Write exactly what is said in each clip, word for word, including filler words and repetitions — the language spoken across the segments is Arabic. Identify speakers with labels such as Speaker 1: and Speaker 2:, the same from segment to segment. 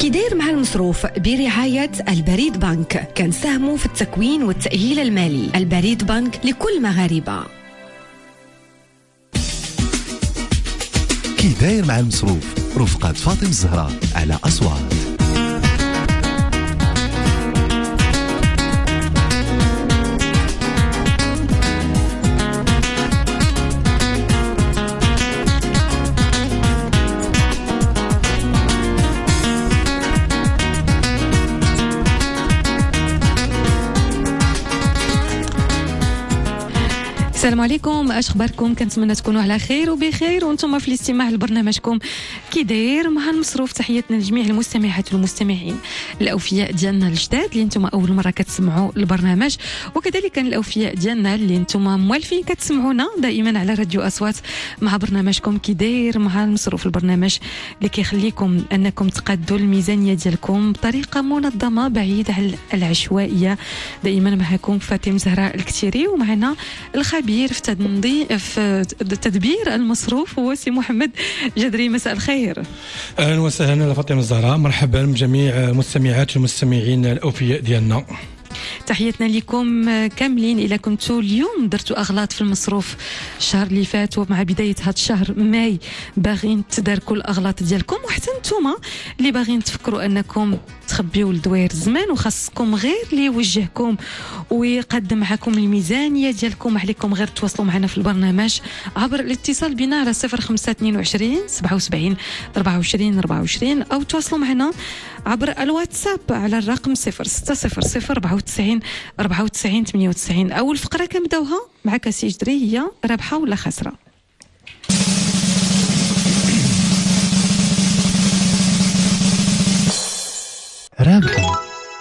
Speaker 1: كي داير مع المصروف برعاية البريد بنك، كنساهموا في التكوين والتأهيل المالي. البريد بنك لكل مغاربة.
Speaker 2: كي داير مع المصروف رفقة فاطمة الزهراء على أصوات.
Speaker 3: السلام عليكم، اش اخباركم؟ كنتمنى تكونوا على خير وبخير وانتم في الاستماع لبرنامجكم كي داير مع المصروف. تحياتنا لجميع المستمعات والمستمعين الاوفياء ديالنا الجداد اللي انتم اول مره كتسمعوا البرنامج، وكذلك الاوفياء ديالنا اللي انتم موالفين كتسمعونا دائما على راديو اصوات مع برنامجكم كي داير مع المصروف، البرنامج اللي كيخليكم انكم تقادوا الميزانيه ديالكم بطريقه منظمه بعيده عن العشوائيه. دائما معكم فاطمه زهراء الكتيري، ومعنا الخبير في تنظيم في تدبير المصروف هو سي محمد جدري. مساء الخير.
Speaker 4: اهلا وسهلا فاطمه الزهراء، مرحبا بجميع مستمعات والمستمعين الاوفياء ديالنا.
Speaker 3: تحياتنا لكم كاملين. إلا كنتوا اليوم درتوا أغلاط في المصروف الشهر اللي فات ومع بداية هذا الشهر ماي باغين تداركوا الأغلاط ديالكم، وحتى نتوما اللي باغين تفكروا أنكم تخبيوا لدوير الزمان وخاصكم غير اللي يوجهكم ويقدم معكم الميزانية ديالكم، عليكم غير تواصلوا معنا في البرنامج عبر الاتصال بنا على صفر خمسة اثنين وعشرين سبعة وسبعين أربعة وعشرين أربعة وعشرين، أو تواصلوا معنا عبر الواتساب على الرقم صفر ستة صفر صفر أربعة وتسعين أربعة وتسعين ثمانية وتسعين. أول فقرة كنبداوها معك سي جدري، هي رابحة ولا خاسرة؟
Speaker 2: رابحة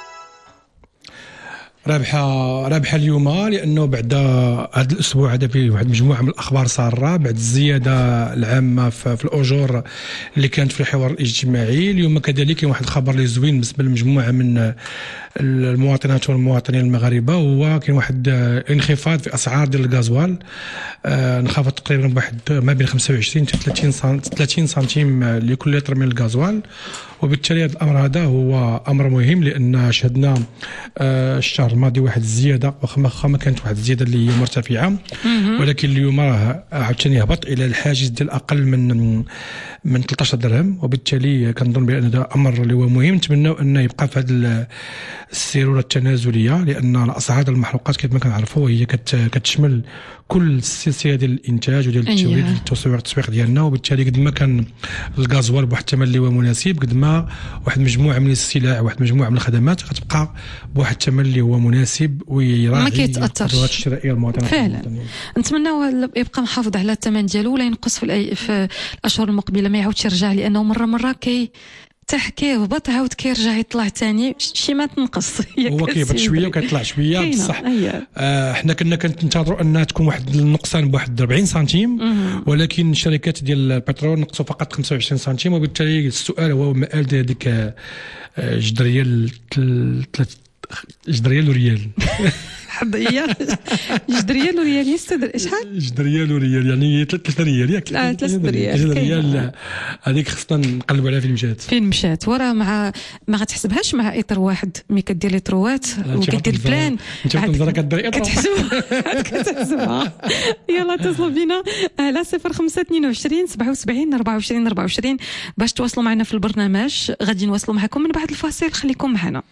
Speaker 4: رابحة رابحة اليوم، لأنه بعد هذا الأسبوع هذا فيه واحد مجموعة من الأخبار سارة بعد الزيادة العامة في, في الأجور اللي كانت في الحوار الاجتماعي. اليوم كذلك كاين واحد الخبر اللي زوين بالنسبة لمجموعة من المواطنات والمواطنين المغاربة، هو كاين واحد انخفاض في أسعار ديال الغازوال، آه انخفض تقريبا بواحد ما بين خمسة وعشرين حتى ثلاثين سنتيم لكل لتر من الغازوال. وبالتالي هذا الامر هذا هو امر مهم، لان شهدنا آه الشهر الماضي واحد الزياده، واخا ما كانت واحد الزياده اللي هي مرتفعه، ولكن اليوم راه عاوتاني هبط الى الحاجز ديال اقل من من ثلاثة عشر درهم. وبالتالي كنظن بان هذا امر اللي هو مهم، نتمناو انه يبقى في هذه السيروره التنازليه، لان الاسعار ديال المحروقات كما كنعرفوا هي كتشمل كل السلسله ديال الانتاج وديال التوريد والتسويق التسويق ديالنا. وبالتالي قد ما كان الغازوال بواحد الثمن اللي هو مناسب، قد ما واحد مجموعه من السلع واحد مجموعه من الخدمات غتبقى بواحد الثمن اللي هو مناسب ويراعي
Speaker 3: ما كيتاثرش
Speaker 4: الشرائيه المواطنين.
Speaker 3: فعلا نتمناو يبقى محافظ على الثمن ديالو ولا ينقص في, في الاشهر المقبله، ما يعاودش يرجع، لانه مره مره كي تحكي هبط عاود كيرجع يطلع ثاني شي ما تنقص.
Speaker 4: هو كيهبط شويه وكيطلع شويه بصح. آه حنا كنا كنتنتظروا انها تكون واحد النقصان بواحد أربعين سنتيم، ولكن الشركات ديال البترول نقصوا فقط خمسة وعشرين سنتيم. وبالتالي السؤال هو مآل ديال هذيك جدريه جدريه ريال
Speaker 3: حضيه جدريال وريال يستدر شحال
Speaker 4: جدريال وريال يعني ثلاثة ريال ياك
Speaker 3: اه ثلاثة ريال
Speaker 4: ريال هذيك خصنا نقلبوا عليها فين مشات
Speaker 3: فين مشات ورا مع ما غتحسبهاش مع اطر واحد ملي كدير لتروات وكدير البلان
Speaker 4: انت كتنظر كدير اطر
Speaker 3: كتحسبها. يلا اتصلوا بنا على صفر خمسة اثنين وعشرين سبعة وسبعين أربعة وعشرين أربعة وعشرين باش تواصلوا معنا في البرنامج. غادي نواصلوا معكم من بعد الفاصل، خليكم معنا.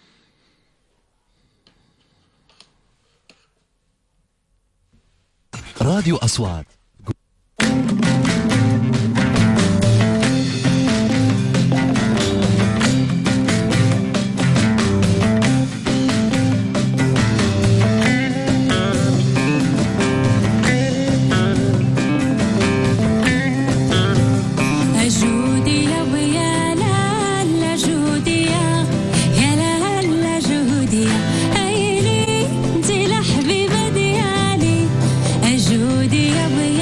Speaker 2: راديو أصوات.
Speaker 5: يا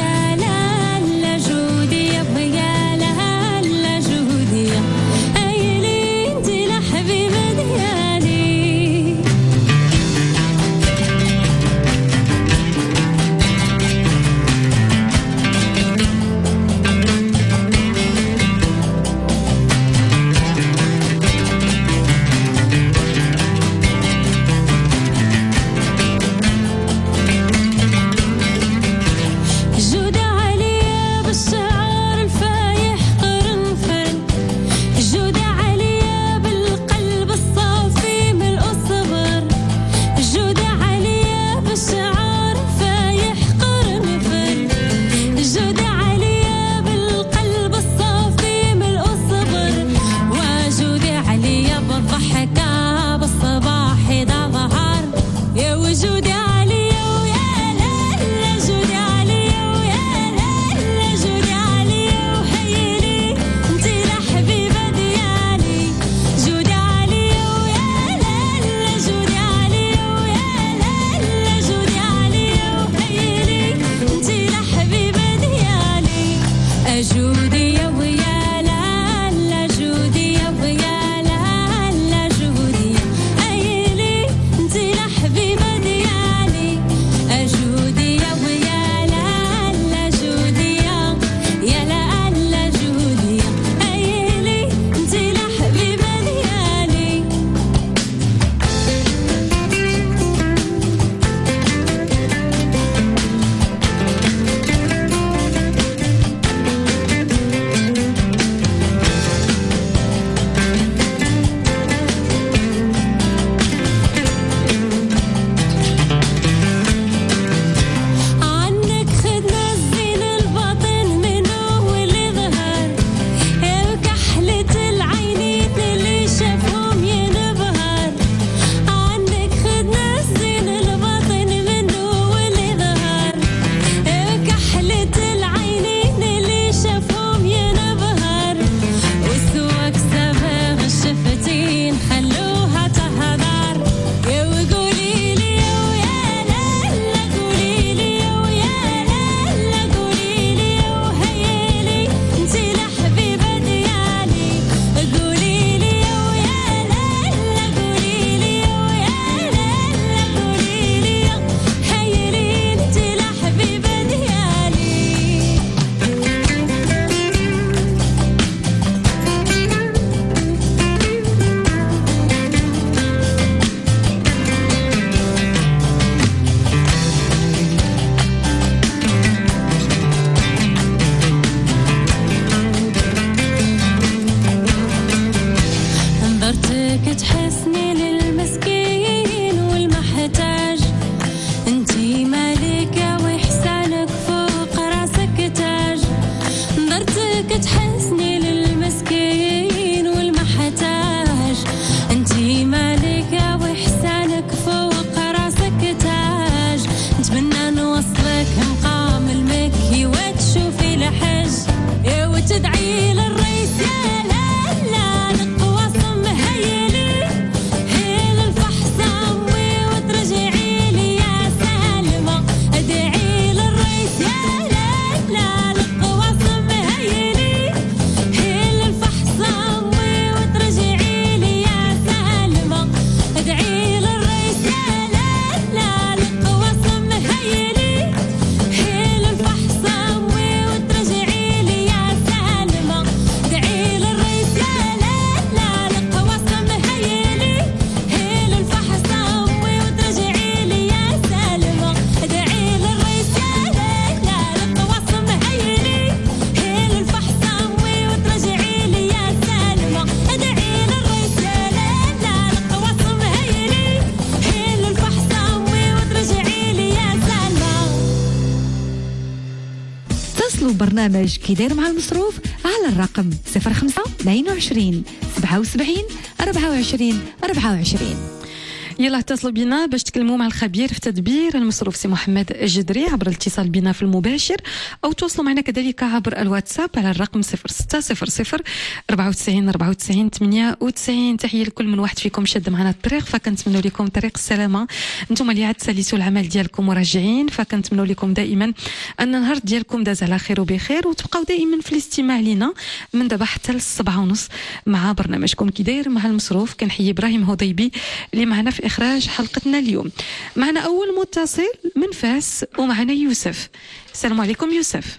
Speaker 1: برنامج كي داير مع المصروف على الرقم صفر خمسة اثنين وعشرين سبعة وسبعين أربعة وعشرين أربعة وعشرين.
Speaker 3: يلا اتصلوا بنا باش تكلموا مع الخبير في تدبير المصروف سي محمد الجدري عبر الاتصال بنا في المباشر، او تواصلوا معنا كذلك عبر الواتساب على الرقم صفر ستة صفر صفر أربعة وتسعين أربعة وتسعين ثمانية وتسعين. تحيه لكل من واحد فيكم شاد معنا الطريق، فكنتمنوا لكم طريق السلامه. انتم اللي عاد ساليتوا العمل ديالكم وراجعين، فكنتمنوا لكم دائما ان النهار ديالكم داز على خير وبخير، وتبقاو دائما في الاستماع لينا من دابا حتى للسبعة ونص مع برنامجكم كي داير مع المصروف. كنحيي ابراهيم هضيبي اللي معنا في إخراج حلقتنا اليوم. معنا أول متصل من فاس ومعنا يوسف. السلام عليكم يوسف.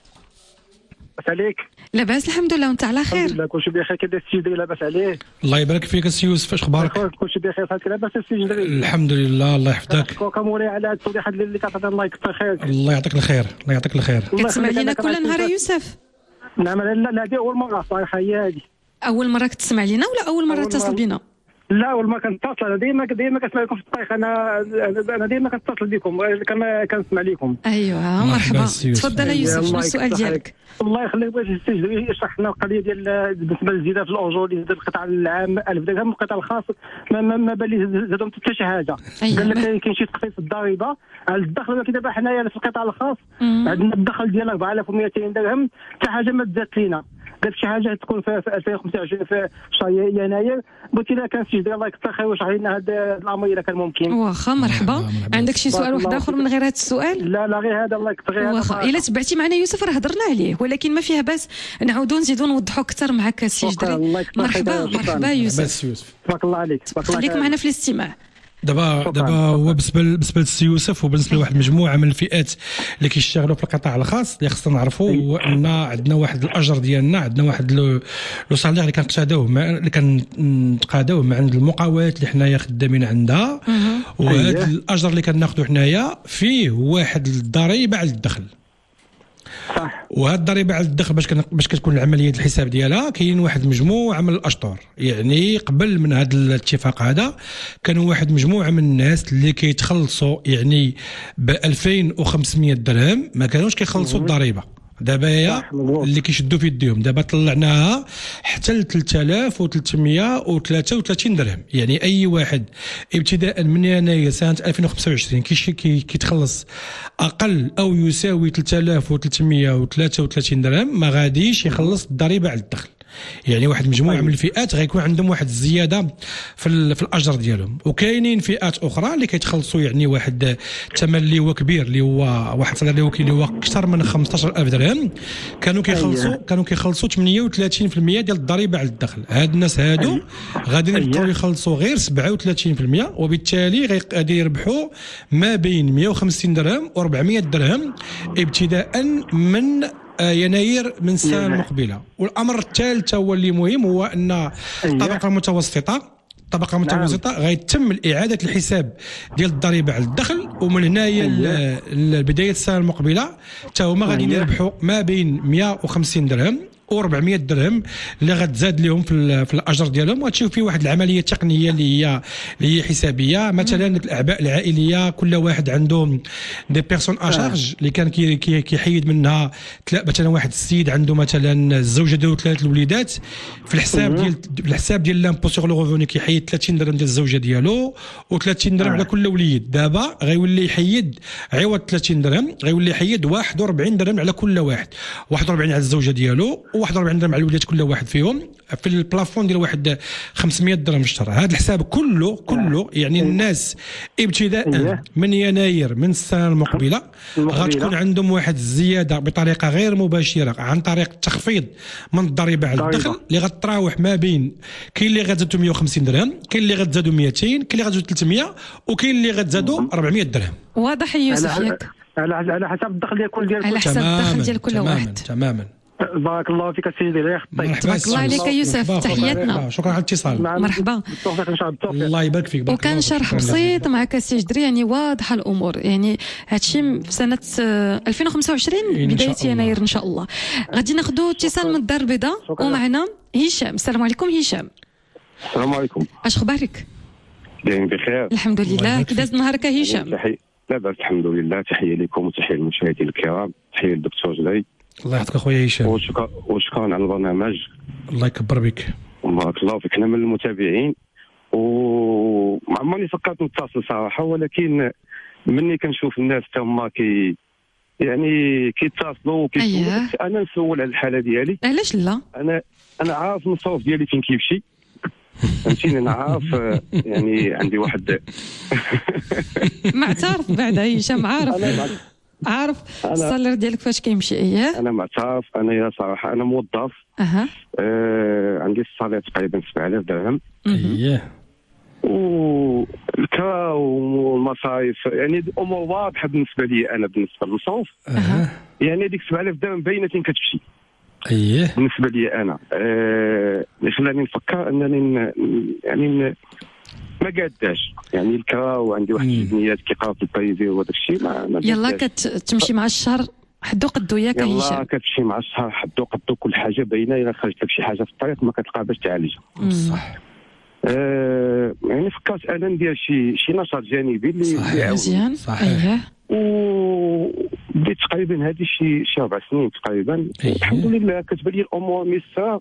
Speaker 5: لاباس عليك؟
Speaker 3: لاباس الحمد لله، وانت على خير؟
Speaker 5: الحمد لله كلشي بخير. كي داير السي جدري؟ لاباس عليه؟
Speaker 4: الله يبارك فيك السي يوسف، اش اخبارك؟
Speaker 5: كلشي بخير صافي. لاباس السي جدري؟
Speaker 4: الحمد لله الله يحفظك.
Speaker 5: كموري على هاد التوضيحات اللي كتعطي. الله يكثر خيرك.
Speaker 4: الله يعطيك الخير الله يعطيك الخير.
Speaker 3: كتسمع لينا كل نهار يوسف؟
Speaker 5: نعم. لا لا هذه أول مرة صراحة. هي هذه
Speaker 3: أول مرة كتسمع لينا ولا أول مرة تتصل بنا؟
Speaker 5: لا اول ما كنتصل. انا ديما ديما كنسمع لكم في الطريق. انا انا ديما كنتصل بكم، كنسمع لكم.
Speaker 3: ايوه مرحبا. تفضل يوسف، شنو السؤال ديالك؟
Speaker 5: الله يخليك، بغيت السي يشرح لنا القضيه ديال بالنسبه للزياده في الاجور اللي زاد القطاع العام ألف درهم، القطاع الخاص ما ما, ما بان لي زادهم حتى شي حاجه. قال لك كاين شي تخفيض في الضريبه على الدخل، ولكن دابا حنايا في القطاع الخاص عندنا الدخل ديال أربعة آلاف ومئتين درهم، حتى حاجه ما تزادت لينا. قالت شي حاجه تكون في ألفين وخمسة وعشرين في شهر يناير. قلت لها كان سي جدري الله يكثر خير ويشرح لنا هذا الامر اذا كان ممكن.
Speaker 3: واخا مرحبا. عندك شي سؤال واحد اخر من غير هذا السؤال؟
Speaker 5: لا لا غير هذا الله يكثر خير.
Speaker 3: واخا الا تبعتي معنا يوسف راه هضرنا عليه، ولكن ما فيها باس نعاودوا نزيدوا نوضحوا اكثر معك سي جدري. مرحبا مرحبا يوسف.
Speaker 5: يوسف تبارك الله عليك.
Speaker 3: خليك معنا في الاستماع.
Speaker 4: دابا دابا هو بالنسبه بالنسبه للسي يوسف وبالنسبه لواحد المجموعه من الفئات اللي كيشتغلوا في القطاع الخاص، اللي خصنا نعرفوا هو ان عندنا واحد الاجر ديالنا، عندنا واحد لو سالير اللي كنقتادوه اللي كنتقادوه مع عند المقاولات اللي حنايا خدامين عندها، وهذا الاجر اللي كناخذوا حنايا فيه واحد الضريبه على الدخل.
Speaker 5: صح.
Speaker 4: وهاد الضريبه على الدخل باش باش كتكون العمليه الحساب ديالها كاين واحد مجموعه من الاشطر. يعني قبل من هذا الاتفاق هذا كانوا واحد مجموعه من الناس اللي كيتخلصوا يعني ب ألفين وخمسمائة درهم ما كانوش كيخلصوا الضريبه. دابا هي اللي كيشدوا في يديهم، دابا طلعناها حتى ل ثلاثة آلاف وثلاثمائة وثلاثة وثلاثين درهم. يعني اي واحد ابتداء من يناير سنه ألفين وخمسة وعشرين كيتخلص اقل او يساوي ثلاثة آلاف وثلاثمائة وثلاثة وثلاثين درهم ما غاديش يخلص الضريبه على الدخل. يعني واحد مجموعه من الفئات غيكون عندهم واحد الزياده في, في الاجر ديالهم. وكاينين فئات اخرى اللي كيتخلصوا يعني واحد الثمن اللي هو كبير، اللي هو واحد السالير اللي هو اللي هو اكثر من خمسطاش ألف درهم، كانوا كيخلصوا كانوا كيخلصوا ثمانية وثلاثين بالمئة ديال الضريبه على الدخل. هاد الناس هادو غادي يبقاو يخلصوا غير سبعة وثلاثين بالمئة، وبالتالي غادي يربحوا ما بين مئة وخمسين درهم وأربعمائة درهم ابتداء من يناير من السنه المقبله. والامر الثالث هو اللي مهم، هو ان الطبقه المتوسطه الطبقه المتوسطه غيتم اعاده الحساب ديال الضريبه على الدخل، ومن هنايا لبدايه السنه المقبله حتى هما غادي يربحوا ما بين مئة وخمسين درهم وأربعمائة درهم اللي غتزاد لهم في, في الاجر ديالهم. وتشوف فيه واحد العمليه تقنيه اللي هي اللي هي حسابيه. مثلا الاعباء العائليه كل واحد عنده دي بيرسون اشارج اللي كان كي كي كيحيد منها مثلا واحد السيد عنده مثلا الزوجه ديالو ثلاث الوليدات في الحساب ديال في الحساب ديال لامبو سور لو ريفوني كيحيد ثلاثين درهم ديال الزوجه ديالو و30 درهم على كل وليد. دابا غيولي يحيد عوض ثلاثين درهم غيولي يحيد واحد وأربعين درهم على كل واحد، واحد وأربعين على الزوجه ديالو واحد وأربعين درهم على الوليدات كل واحد فيهم في البلافون ديال واحد خمسمائة درهم في الشهر. هذا الحساب كله كله يعني الناس ابتداء من يناير من السنه المقبله غتكون عندهم واحد الزياده بطريقه غير مباشره عن طريق التخفيض من الضريبه على الدخل اللي غتراوح ما بين كاين اللي غتزادوا مئة وخمسين درهم، كاين اللي غتزادوا مئتين، كاين اللي غتزادوا ثلاثمائة، وكاين اللي غتزادوا أربعمائة درهم.
Speaker 3: واضح يوسف ياك؟
Speaker 5: على على حسب الدخل ديال كل ديال
Speaker 3: على حسب الدخل ديال كل واحد.
Speaker 4: تماما.
Speaker 5: بارك الله فيك سيدي. الله يخطيك.
Speaker 3: تبارك الله عليك يوسف. تحياتنا.
Speaker 4: شكرا على الاتصال.
Speaker 3: مرحبا.
Speaker 4: الله يبارك فيك.
Speaker 3: وكان شرح بسيط معك سي جدري، يعني واضحه الامور. يعني هادشي في سنه ألفين وخمسة وعشرين بدايه يناير ان شاء الله. غادي ناخذوا اتصال من الدار البيضاء ومعنا هشام. السلام عليكم هشام.
Speaker 6: السلام عليكم.
Speaker 3: اش اخبارك؟
Speaker 6: دايرين بخير
Speaker 3: الحمد لله. كي داز نهارك هشام؟
Speaker 6: لاباس الحمد لله. تحيه لكم وتحيه للمشاهدين الكرام. تحيه للدكتور جدري.
Speaker 4: الله يعطيك اخويا هشام.
Speaker 6: وشكرا وشكرا على البرنامج.
Speaker 4: الله يكبر بك.
Speaker 6: بارك الله فيك. انا من المتابعين وما عمرني فكرت نتصل صراحه، ولكن مني كنشوف الناس هما كي يعني كيتصلوا وكيسولوا.
Speaker 3: أيه.
Speaker 6: انا نسول على الحاله ديالي.
Speaker 3: علاش لا؟
Speaker 6: انا انا عارف المصروف ديالي فين كيمشي، فهمتيني. انا عارف يعني عندي واحد
Speaker 3: معترف بعد هشام، عارف عارف الصالير ديالك فاش كيمشي. اييه
Speaker 6: انا معترف. انا يا صراحه انا موظف.
Speaker 3: اها
Speaker 6: آه عندي الصالير تقريبا سبعة آلاف درهم.
Speaker 4: اييه.
Speaker 6: والكرا والمصاريف يعني الامور واضحه بالنسبه لي. انا بالنسبه للمصروف
Speaker 4: اها
Speaker 6: يعني هذيك سبعة آلاف درهم باينه فين كتمشي
Speaker 4: اييه
Speaker 6: بالنسبه لي انا. آه خلاني نفكر انني ن... يعني ن... ما قاداش يعني الكرا، وعندي واحد البنيات كيقراو في البريفي وهذاك الشيء ما, ما
Speaker 3: يلا كتمشي مع الشهر حدو قدو ياك هشام.
Speaker 6: يلا كتمشي مع الشهر حدو قدو، كل حاجه باينه. الا خرجت لك شي حاجه في الطريق ما كتلقى باش تعالجها.
Speaker 4: صح.
Speaker 6: آه يعني فكرت انا ندير شي شي نشاط جانبي اللي
Speaker 3: مزيان.
Speaker 4: صحيح.
Speaker 6: وبديت تقريبا هذه شي شي اربع سنين تقريبا.
Speaker 4: أيه.
Speaker 6: الحمد لله كتبان لي الامور ميسره،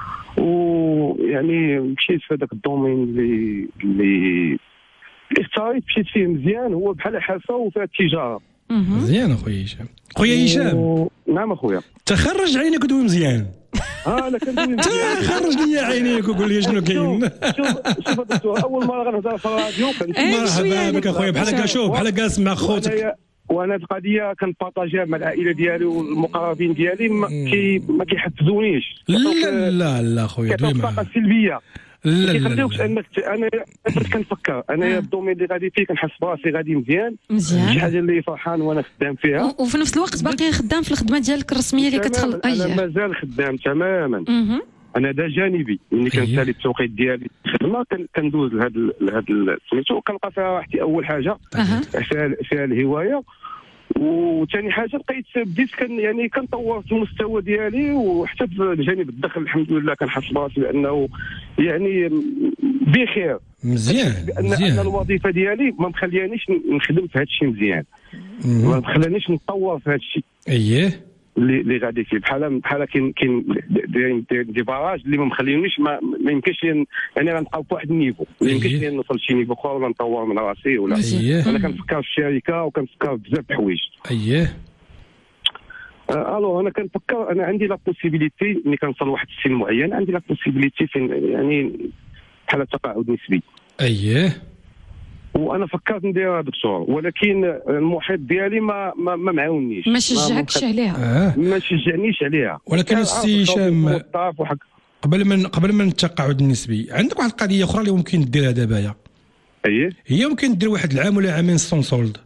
Speaker 6: ويعني مشيت في هذاك الدومين اللي اللي اختاريت مشيت فيه مزيان. هو بحال حرفه وفيها التجاره.
Speaker 4: مزيان اخويا هشام. خويا هشام.
Speaker 6: و... نعم اخويا.
Speaker 4: تخرج عينيك ودوي مزيان.
Speaker 6: اه انا كندوي مزيان.
Speaker 4: خرج لي عينيك وقول لي شنو كاين.
Speaker 6: شوف شوف الدكتور، اول مره غنهضر في الراديو
Speaker 4: مرحبا بك اخويا. بحال هكا شوف بحال هكا اسمع خوتك.
Speaker 6: وانا هذه القضيه كنبارطاجيها مع العائله ديالي والمقربين ديالي. ما كي ما كيحفزونيش.
Speaker 4: لا لا لا خويا دوي
Speaker 6: الطاقه السلبيه
Speaker 4: لا لا
Speaker 6: كيخليوكش انك انا كنفكر انا الدومين اللي غادي فيه كنحس براسي غادي مزيان.
Speaker 3: مزيان.
Speaker 6: شي حاجه اللي فرحان وانا خدام فيها،
Speaker 3: وفي نفس الوقت باقي خدام في الخدمه ديالك الرسميه اللي كتخلص.
Speaker 6: انا مازال خدام تماما.
Speaker 3: اها
Speaker 6: انا دا جانبي ملي كنسالي التوقيت ديالي الخدمه كندوز لهذا لهذا سميتو كنلقى فيها راحتي. اول حاجه فيها فيها الهوايه، وثاني حاجه لقيت بديت كان يعني كنطور في المستوى ديالي، وحتى في جانب الدخل الحمد لله كنحس براسي بانه يعني بخير.
Speaker 4: مزيان
Speaker 6: مزيان. ان الوظيفه ديالي ما مخليانيش نخدم في هذا الشيء مزيان، ما مخليانيش نطور في هذا الشيء.
Speaker 4: اييه
Speaker 6: اللي اللي غادي فيه بحال بحال كاين كاين دي باراج اللي ما مخليونيش ما, ما يمكنش يعني غنبقاو في واحد النيفو، ما يمكنش نوصل لشي نيفو اخر ولا نطور من راسي ولا.
Speaker 4: أيه.
Speaker 6: انا كنفكر في الشركه وكنفكر في بزاف د الحوايج.
Speaker 4: اييه
Speaker 6: آه الو انا كنفكر انا عندي لا بوسيبيليتي ملي كنوصل لواحد السن معين عندي لا بوسيبيليتي فين يعني بحال التقاعد نسبي.
Speaker 4: اييه
Speaker 6: وانا فكرت نديرها دكتور، ولكن المحيط ديالي ما ما, ما معاونيش،
Speaker 3: ما شجعكش عليها.
Speaker 4: آه.
Speaker 6: ما شجعنيش عليها.
Speaker 4: ولكن السي هشام قبل من قبل من التقاعد النسبي عندك واحد القضيه اخرى اللي ممكن ديرها دابا.
Speaker 6: اييه
Speaker 4: هي ممكن دير واحد العام ولا عامين سون سولد.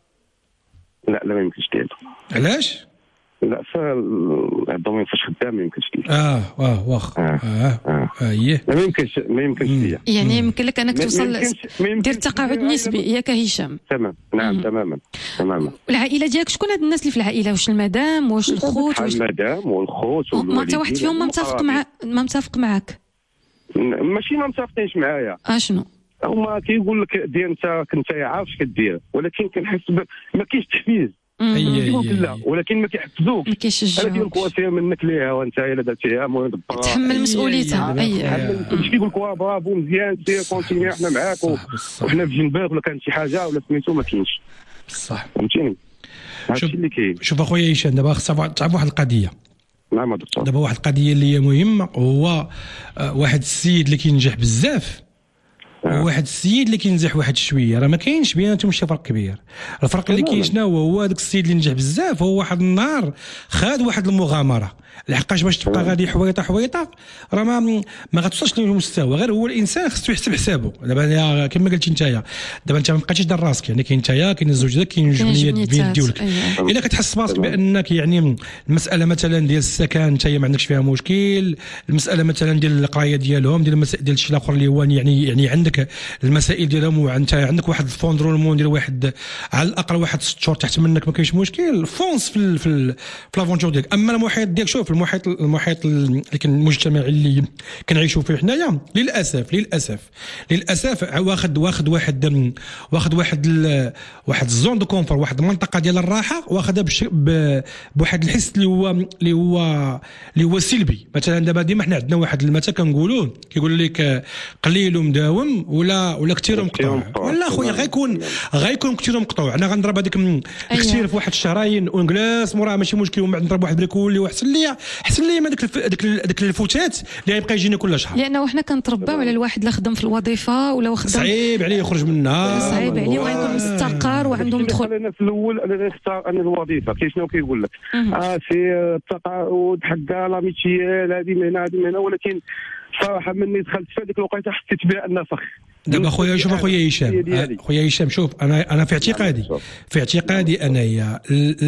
Speaker 6: لا لا ما يمكنش دير.
Speaker 4: علاش؟
Speaker 6: لا فالدومين فاش خدام ما يمكنش ليا.
Speaker 4: اه واه واخ اه اه اييه
Speaker 6: ما يمكنش ما يمكنش ليا.
Speaker 3: يعني يمكن لك انك توصل دير تقاعد نسبي ياك هشام.
Speaker 6: تمام نعم تماما تماما.
Speaker 3: والعائله ديالك شكون هاد الناس اللي في العائله؟ واش المدام واش الخوت واش
Speaker 6: المدام والخوت والوالدين؟
Speaker 3: ما حتى واحد فيهم ما متفق مع ما متفق معاك؟
Speaker 6: ماشي ما متفقينش معايا.
Speaker 3: اشنو
Speaker 6: هما كيقول لك دير انت كنت عارف اش كدير، ولكن كنحس ما كاينش تحفيز.
Speaker 4: اييه
Speaker 6: لا ولكن ما كيحفزوك،
Speaker 3: ما كيشجعوك.
Speaker 6: كيقول لك واسير منك ليها وانت الا درتيها المهم
Speaker 3: تحمل مسؤوليتها. اييه
Speaker 6: ماشي كيقول لك برافو مزيان سير كونتيني احنا معاك وحنا في جنبك، ولا كان شي حاجه ولا سميتو ما كاينش.
Speaker 4: بصح
Speaker 6: فهمتيني هادشي اللي كاين.
Speaker 4: شوف اخويا هشام دابا خصك تعرف واحد القضيه.
Speaker 6: نعم دكتور.
Speaker 4: دابا واحد القضيه اللي هي مهمه، هو واحد السيد اللي كينجح بزاف وواحد السيد اللي كينجح واحد شويه، راه ما كاينش بيناتهم شي فرق كبير. الفرق اللي كاين شنو هو؟ هو هذاك السيد اللي نجح بزاف هو واحد النهار خاد واحد المغامره، لحقاش باش تبقى غادي حويطه حويطه راه ما ما غتوصلش للمستوى. غير هو الانسان خصو يحسب حسابه. دابا كما قلتي نتايا دابا انت ما بقيتيش دار راسك، يعني كاين نتايا كاين الزوج ديالك كاين جوج بنيات بين ديولك. الا كتحس براسك بانك يعني المساله مثلا ديال السكن نتايا ما عندكش فيها مشكل، المساله مثلا ديال القرايه ديالهم ديال المسائل ديال الشيء الاخر اللي هو يعني يعني عندك لك المسائل ديالهم، وانت عندك واحد الفوندرولمون ديال واحد على الاقل واحد ست شهور تحت منك، ما كاينش مشكل، فونس في ال في, ال في لافونتور ديالك. اما المحيط ديالك، شوف المحيط المحيط اللي كان المجتمعي اللي كنعيشوا فيه حنايا للاسف للاسف للاسف واخد واخد واحد واخد واحد واحد الزون دو كونفور، واحد المنطقه ديال الراحه، واخدها بواحد الحس اللي هو اللي هو اللي هو سلبي. مثلا دابا ديما حنا عندنا واحد المثل كنقولوه، كيقول لك قليل مداوم ولا ولا كثير مقطوع. ولا خويا غيكون غيكون كثير مقطوع. انا غنضرب هذيك الكثير في واحد الشهرين ونجلس موراها ماشي مشكل، ومن بعد نضرب واحد بريكولي واحسن ليا احسن ليا ما ديك ديك ديك الفوتات اللي غيبقى يجيني كل شهر.
Speaker 3: لانه حنا كنترباو على الواحد اللي خدم في الوظيفه ولا خدم
Speaker 4: صعيب عليه يخرج منها،
Speaker 3: صعيب عليه وغيكون مستقر وعنده مدخول.
Speaker 6: انا في الاول انا نختار انا الوظيفه، كاين شنو كيقول لك اه سي التقاعد حقا لا ميتيال هذه من هنا هذه من هنا، ولكن صراحه مني دخلت في هذيك الوقيته حسيت بها انها فخ.
Speaker 4: دابا خويا شوف اخويا هشام خويا هشام شوف انا انا في اعتقادي في اعتقادي انايا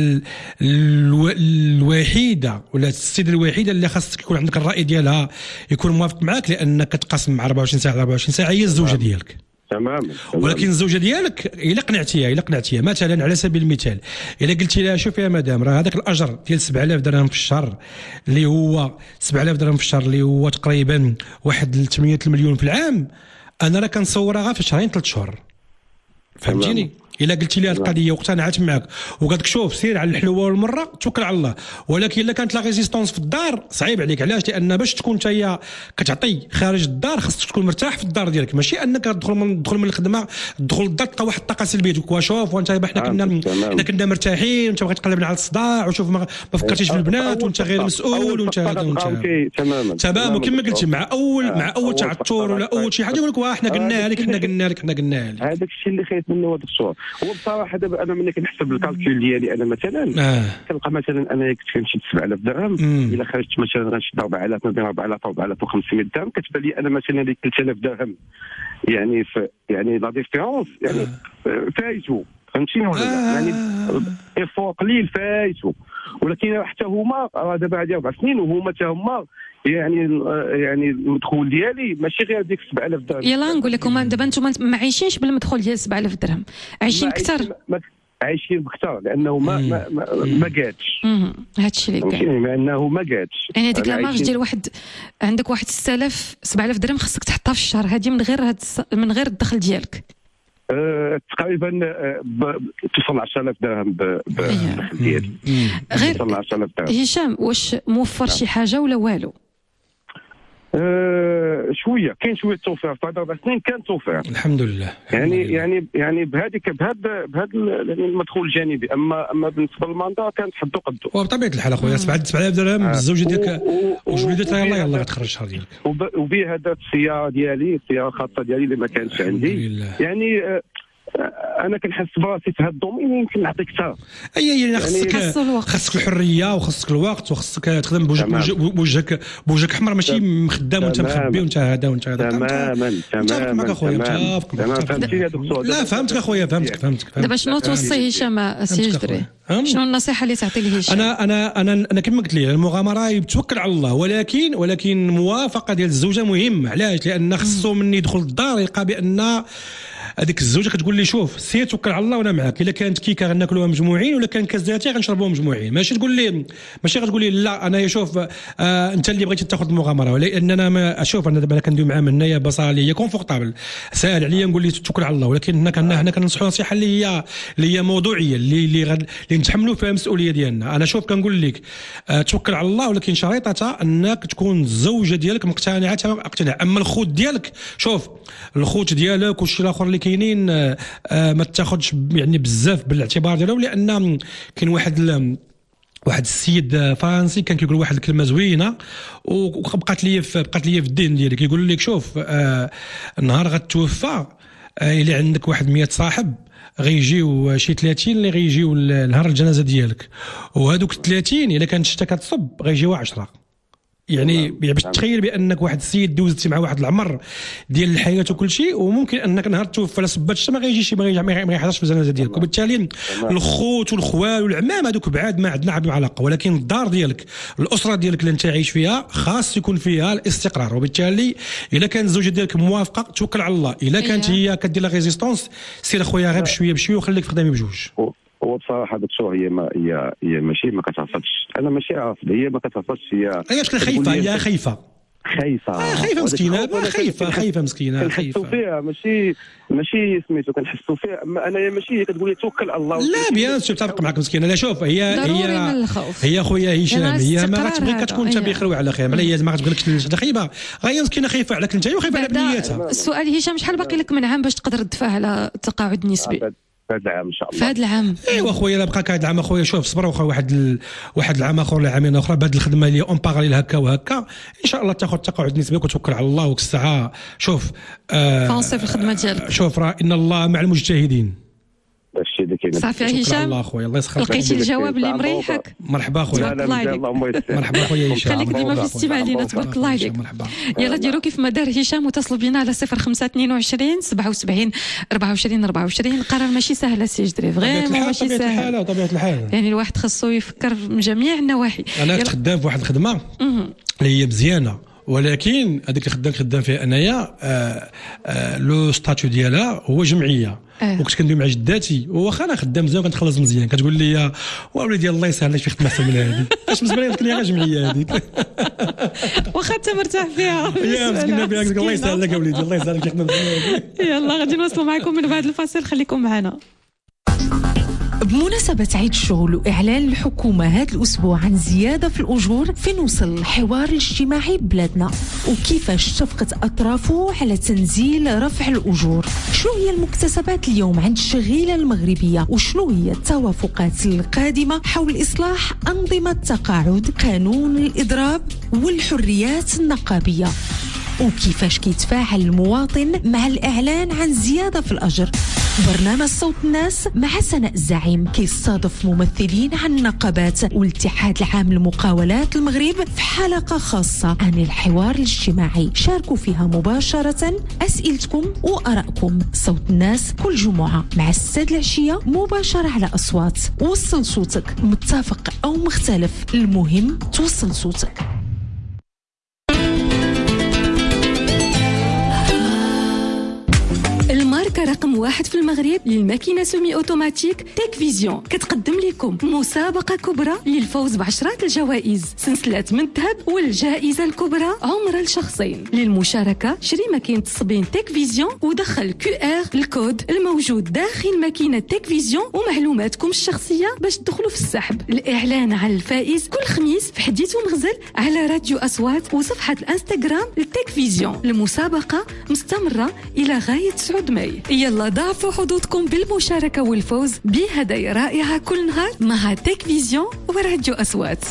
Speaker 4: الوحيده ولا السيده الوحيده اللي خاصك يكون عندك الراي ديالها يكون موافق معاك، لانك كتقاسم مع أربعة وعشرين ساعه أربعة وعشرين ساعه هي الزوجه ديالك.
Speaker 6: تماما.
Speaker 4: ولكن الزوجه ديالك الا قنعتيها الا قنعتيها مثلا على سبيل المثال الا قلتي لها شوف يا مدام راه هذاك الاجر ديال سبعة آلاف درهم في الشهر اللي هو سبعة آلاف درهم في الشهر اللي هو تقريبا واحد ثمانية المليون في العام، انا راه كنصورها غير في شهرين ثلاث شهور. فهمتيني؟ الا قلتي لها القضيه واقتنعت معك وقالت لك شوف سير على الحلوه والمره توكل على الله. ولكن الا كانت لا ريزيستونس في الدار صعيب عليك. علاش؟ لان باش تكون نتايا كتعطي خارج الدار خاصك تكون مرتاح في الدار ديالك، ماشي انك تدخل من تدخل من الخدمه تدخل للدار تلقى واحد الطاقه سلبيه تقول وشوف وانت حنا كنا حنا كنا مرتاحين وانت بغيت تقلبنا على الصداع وشوف ما فكرتيش في البنات وانت غير مسؤول وانت هذا وانت
Speaker 6: تماما
Speaker 4: تمام. وكما قلتي مع اول مع اول تعثر ولا اول شي حاجه يقول لك واه حنا قلنا لك حنا قلنا لك حنا قلنا لك.
Speaker 6: هذاك الشيء اللي خايف منه هذاك الشهور. هو بصراحه انا ملي كنحسب الكالكول ديالي انا مثلا
Speaker 4: آه.
Speaker 6: كنلقى مثلا انا كنت كنمشي سبعة آلاف درهم، الا خرجت مثلا غنشد أربعة آلاف ما بين أربعة آلاف و أربعة آلاف وخمسمائة درهم، كتبان لي انا مثلا هذيك ثلاثة آلاف درهم يعني في يعني لا ديفيرونس يعني آه. فايتو. فهمتيني ولا لا؟ يعني ايفور قليل فايتو. ولكن حتى هما دابا هذه اربع سنين وهما حتى هما يعني يعني المدخول ديالي ماشي غير ديك سبعة آلاف درهم.
Speaker 3: يلا نقول لكم دابا انتم ما عايشينش بالمدخول ديال سبعة آلاف درهم، عايشين اكثر
Speaker 6: عايشين بكثر لانه ما ما ما, ما قادش.
Speaker 3: هذا الشيء اللي كاين
Speaker 6: مع انه ما قادش.
Speaker 3: يعني ديك لامارج ديال واحد عندك واحد ستة آلاف سبعة آلاف درهم خاصك تحطها في الشهر، هذه من غير هاد من غير الدخل ديالك.
Speaker 6: أه تقريبا توصل عشرة آلاف درهم بالدخل ديالي.
Speaker 3: غير هشام واش موفر شي حاجه ولا والو؟
Speaker 6: أه شويه كاين شويه توفير في هذه اربع سنين كان توفير
Speaker 4: الحمد لله.
Speaker 6: يعني لله. يعني يعني بهذيك بهذا بهذا المدخول الجانبي. اما اما بالنسبه للماندا كانت حدو قدو.
Speaker 4: وبطبيعه الحال اخويا سبعة آلاف درهم بالزوجه ديالك وجبدتها يلاه يلاه غتخرج الشهر ديالك.
Speaker 6: وبيه هذا السياره ديالي السياره الخاصه ديالي اللي ما كانتش عندي يعني أه انا كنحس براسي في هذا الدومين يمكن نعطي اكثر.
Speaker 4: اي يعني خصك خصك الحريه وخصك الوقت وخصك تخدم بوجهك بوجهك بوجهك احمر ماشي مخدام وانت مخبي وانت هذا وانت هذا.
Speaker 6: تماما
Speaker 4: تماما معك اخويا متفق. لا فهمتك اخويا فهمتك فهمتك.
Speaker 3: دابا شنو توصي هشام سي جدري؟ شنو النصيحه اللي تعطي لهشام؟
Speaker 4: انا انا انا انا كما قلت لي المغامره يتوكل على الله، ولكن ولكن الموافقه ديال الزوجه مهمه. علاش؟ لان خصو من يدخل الدار يلقى بان هذيك الزوجه كتقول لي شوف سير توكل على الله وانا معاك. الا كانت كيكه غناكلوها مجموعين ولا كان كاس ديال غنشربوها مجموعين. ماشي تقول لي ماشي غتقول لي لا انا شوف آه انت اللي بغيتي تاخذ المغامره. لاننا ما اشوف انا دابا كندوي مع من هنايا بصالي هي كونفورطابل ساهل عليا نقول لي توكل على الله، ولكن هنا كنا هنا كننصحوا نصيحه اللي هي اللي هي موضوعيه اللي اللي, غد... اللي نتحملوا فيها المسؤوليه ديالنا. انا شوف كنقول لك آه توكل على الله، ولكن شريطتها انك تكون الزوجه ديالك مقتنعه تمام اقتناع. اما الخوت ديالك شوف الخوت ديالك والشي الاخر اللي كاينين آه آه ما تاخذش يعني بزاف بالاعتبار ديالهم. لان كاين واحد واحد السيد فرنسي كان كيقول واحد الكلمه زوينه وبقات لي بقات لي في الدين ديالي. كيقول لك شوف آه النهار غتوفى آه الا عندك واحد مية صاحب غيجيو شي ثلاثين اللي غيجيو نهار الجنازه ديالك، وهذوك ثلاثين الا كانت الشتا كتصب غيجيو عشرة. يعني باش تخيل بانك واحد السيد دوزتي مع واحد العمر ديال الحياه وكل شيء، وممكن انك نهار توفى لا سبات ما غيجيش ما يحضرش في الجنازه ديالك. وبالتالي الخوت والخوال والعمام هذوك بعاد ما عندنا بهم علاقه، ولكن الدار ديالك الاسره ديالك اللي انت عايش فيها خاص يكون فيها الاستقرار. وبالتالي الا كانت الزوجه ديالك موافقه توكل على الله، الا كانت هي كدير لا ريزيستونس سير اخويا غير بشويه بشويه وخليك تخدمي بجوج.
Speaker 6: هو بصراحه داك الشو هي ما هي هي ماشي ما كتعصبش، انا ماشي عارف هي ما كتعصبش، هي
Speaker 4: هي شكون خايفه، هي خايفه
Speaker 6: خايفه
Speaker 4: آه خايفه مسكينه خايفه خايفه مسكينه خايفه
Speaker 6: كنحسوا فيها ماشي ماشي سميتو كنحسوا فيها. انا ماشي هي كتقول لي توكل على الله.
Speaker 4: لا بيان سور تفرق معك مسكينه. لا شوف هي هي هي خويا هشام هي ما غتبغي كتكون انت بخير وعلى خير، ملي هي ما غتبغيلكش حدا خايبه غير مسكينه خايفه عليك انت وخايفه على بنيتها.
Speaker 3: السؤال هشام شحال باقي لك من عام باش تقدر تدفع على التقاعد النسبي؟
Speaker 6: في هذا العام ان شاء الله.
Speaker 3: في هذا العام
Speaker 4: ايوا خويا لا بقى هذا العام اخويا شوف صبر واخا واحد ال... واحد العام اخر ولا عامين اخرى بهذه الخدمه اللي اون باراليل هكا وهكا ان شاء الله تاخذ تقاعد نسبي وتوكل على الله. وك الساعه شوف
Speaker 3: آه فونسي في الخدمه ديالك.
Speaker 4: شوف راه ان الله مع المجتهدين.
Speaker 6: داكشي اللي كاين.
Speaker 3: صافي هشام
Speaker 4: الله خويا الله يسخر
Speaker 3: لقيتي الجواب اللي مريحك.
Speaker 4: مرحبا خويا
Speaker 3: الله عليك.
Speaker 4: مرحبا خويا هشام
Speaker 3: خليك ديما في الاستماع لينا تبارك الله عليك. يلا ديروا كيف ما دار هشام وتصلوا بينا على صفر خمسة اثنين وعشرين سبعة وسبعين أربعة وعشرين أربعة وعشرين. القرار ماشي سهل سي جدري غير ماشي سهل.
Speaker 4: طبيعه الحال طبيعه الحال
Speaker 3: يعني الواحد خاصو يفكر من جميع النواحي.
Speaker 4: انا كنت خدام في واحد الخدمه اللي هي مزيانه، ولكن هذيك اللي خدام خدام فيها انايا آه آه لو ستاتيو ديالها هو جمعيه. أه. وكنت كندوي مع جداتي واخا انا خدام مزيان وكنتخلص مزيان كتقول لي وليدي الله يسهل لك في خدمه احسن من هذه. اش مزبله لك غير جمعيه هذيك
Speaker 3: واخا انت مرتاح فيها
Speaker 4: يا مسكينه بها الله يسهل لك وليدي الله يسهل لك في خدمه مزيان.
Speaker 3: يلا غادي نوصلوا معكم من بعد الفاصل، خليكم معنا.
Speaker 7: بمناسبة عيد الشغل وإعلان الحكومة هذا الأسبوع عن زيادة في الأجور، فين وصل الحوار الاجتماعي ببلادنا وكيفاش اتفقت أطرافه على تنزيل رفع الأجور؟ شنو هي المكتسبات اليوم عند الشغيلة المغربية؟ وشنو هي التوافقات القادمة حول إصلاح أنظمة التقاعد، قانون الإضراب والحريات النقابية؟ وكيفاش كيتفاعل المواطن مع الإعلان عن زيادة في الأجر؟ برنامج صوت الناس مع سناء الزعيم كيستضيف ممثلين عن النقابات والاتحاد العام لمقاولات المغرب في حلقة خاصة عن الحوار الاجتماعي. شاركوا فيها مباشرة أسئلتكم وآرائكم. صوت الناس كل جمعة مع السادة العشية مباشرة على أصوات. وصل صوتك متفق أو مختلف، المهم توصل صوتك.
Speaker 1: الماركة رقم واحد في المغرب للماكينة سومي أوتوماتيك تيك فيزيون كتقدم لكم مسابقة كبرى للفوز بعشرات الجوائز، سلسلة من الذهب والجائزة الكبرى عمر لشخصين. للمشاركة شري ماكينة تصبين تيك فيزيون ودخل كيو ار الكود الموجود داخل ماكينة تيك فيزيون ومعلوماتكم الشخصية باش تدخلوا في السحب. الإعلان على الفائز كل خميس في حديث ومغزل على راديو أصوات وصفحة الانستغرام للتيك فيزيون. المسابقة مستمرة إلى غاية تسعة ماي. يلا ضاعفوا حظوظكم بالمشاركة والفوز بهدايا رائعة كل نهار مع تيك فيزيون وراديو أصوات.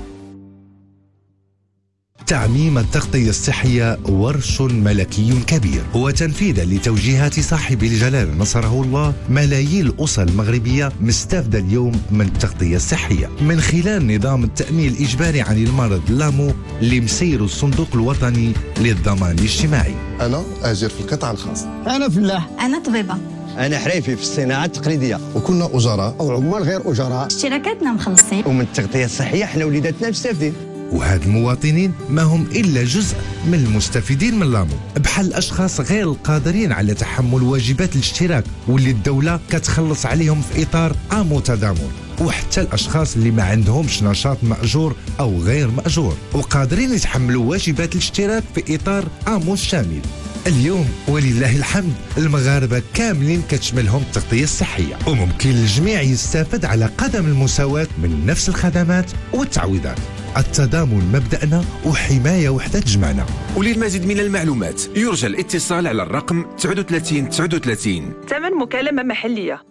Speaker 2: تعميم التغطية الصحية ورش ملكي كبير، وتنفيذا لتوجيهات صاحب الجلالة نصره الله، ملايين الأسر المغربية مستفدة اليوم من التغطية الصحية من خلال نظام التأمين الإجباري عن المرض لامو اللي مسير الصندوق الوطني للضمان الاجتماعي.
Speaker 8: أنا أجر في القطاع الخاص.
Speaker 9: أنا فلاح.
Speaker 10: أنا طبيبة.
Speaker 9: أنا حريفي في الصناعة التقليدية.
Speaker 8: وكنا أجراء
Speaker 9: أو عمال غير أجراء.
Speaker 10: اشتراكاتنا مخلصين.
Speaker 9: ومن التغطية الصحية احنا وليداتنا مستفيدين.
Speaker 2: وهاد المواطنين ما هم إلا جزء من المستفيدين من لامو، بحال الأشخاص غير القادرين على تحمل واجبات الاشتراك واللي الدولة كتخلص عليهم في إطار آمو تضامن، وحتى الأشخاص اللي ما عندهمش نشاط مأجور أو غير مأجور وقادرين يتحملوا واجبات الاشتراك في إطار آمو الشامل. اليوم ولله الحمد المغاربة كاملين كتشملهم التغطية الصحية، وممكن الجميع يستفاد على قدم المساواة من نفس الخدمات والتعويضات. التضامن مبدأنا وحماية وحدة تجمعنا.
Speaker 11: وللمزيد من المعلومات يرجى الاتصال على الرقم ثلاثة وثلاثين تسعة وثلاثين.
Speaker 12: ثمن مكالمة محلية.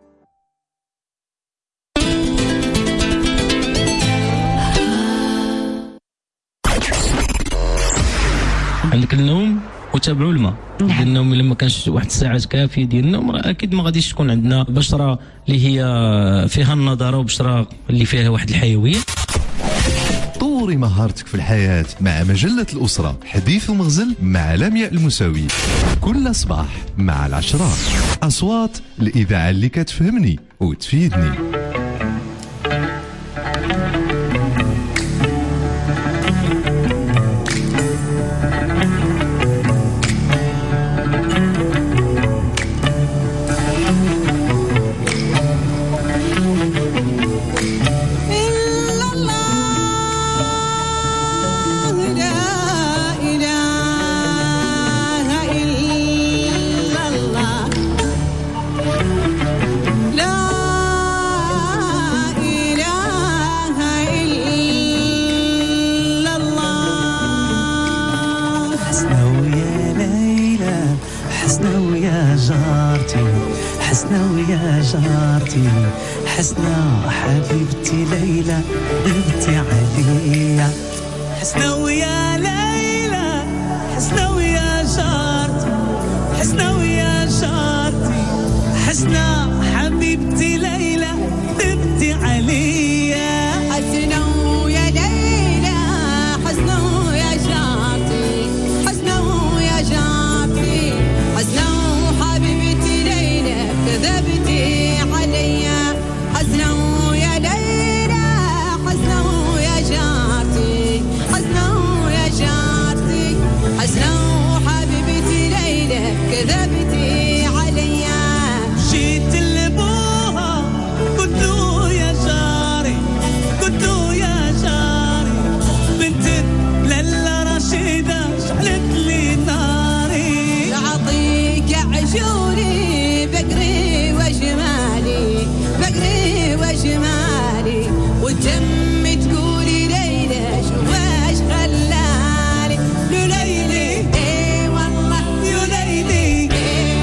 Speaker 13: عندك النوم وتابعوا الماء. نعم. ديال النوم الا ما كانش واحد الساعات كافيه ديال النوم راه اكيد ما غاديش تكون عندنا بشره اللي هي فيها النضاره وبشره اللي فيها واحد الحيويه.
Speaker 10: طوري مهارتك في الحياة مع مجلة الأسرة حديث ومغزل مع لمياء المساوي كل صباح مع العشرة. أصوات الإذاعة اللي كتفهمني وتفيدني.
Speaker 14: حسنا حبيبتي ليلى غبتي عليا حسنا ويا ليلى حسنا ويا جارتي حسنا ويا جارتي حسنا حبيبتي ليلى غبتي عليا حسنا ويا ليلى حسنا ويا جارتي حسنا ويا جارتي حسنا وحبيبتي ليلى كذبتي عليا حسنا ويا ليلى حسنا ويا جارتي حسنا ويا جارتي حسنا وحبيبتي ليلى كذبتي عليا جيت لبوها قلت له يا جاري قلت له يا جاري بنت لالا رشيدة شعلت لي ناري أعطيك عجولي بقري وجمالي بقري وجمالي والدم تقولي ليلى شواش خلالي يا ليلي اي والله يا ليلي اي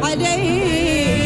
Speaker 14: علي.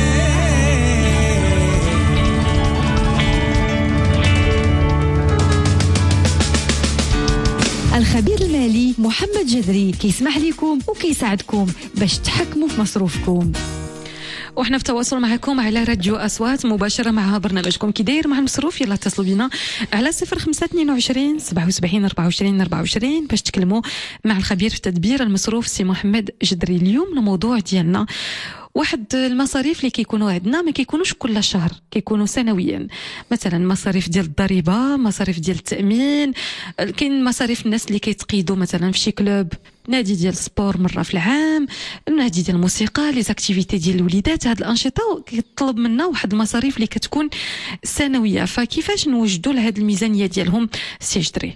Speaker 7: الخبير المالي محمد جذري كيسمح لكم وكيساعدكم باش تحكموا في مصروفكم.
Speaker 3: وحنا في تواصل معكم على راديو أصوات مباشرة مع برنامجكم كي داير مع المصروف. يلا اتصلوا بنا على صفر خمسة اثنين وعشرين سبعة وسبعين أربعة وعشرين أربعة وعشرين باش تكلموا مع الخبير في تدبير المصروف سي محمد جدري. اليوم الموضوع ديالنا واحد المصاريف اللي كيكونوا عندنا ما كيكونوش كل شهر، كيكونوا سنويا. مثلا مصاريف ديال الضريبه، مصاريف ديال التامين، كاين مصاريف الناس اللي كيتقيدوا مثلا في شي كلوب، نادي ديال السبور مره في العام، النادي ديال الموسيقى، لي زاكتيفيتي ديال الوليدات. هاد الانشطه كيطلب منا واحد المصاريف اللي كتكون سنويه. فكيفاش نوجدوا لهاد الميزانيه ديالهم سي جدري؟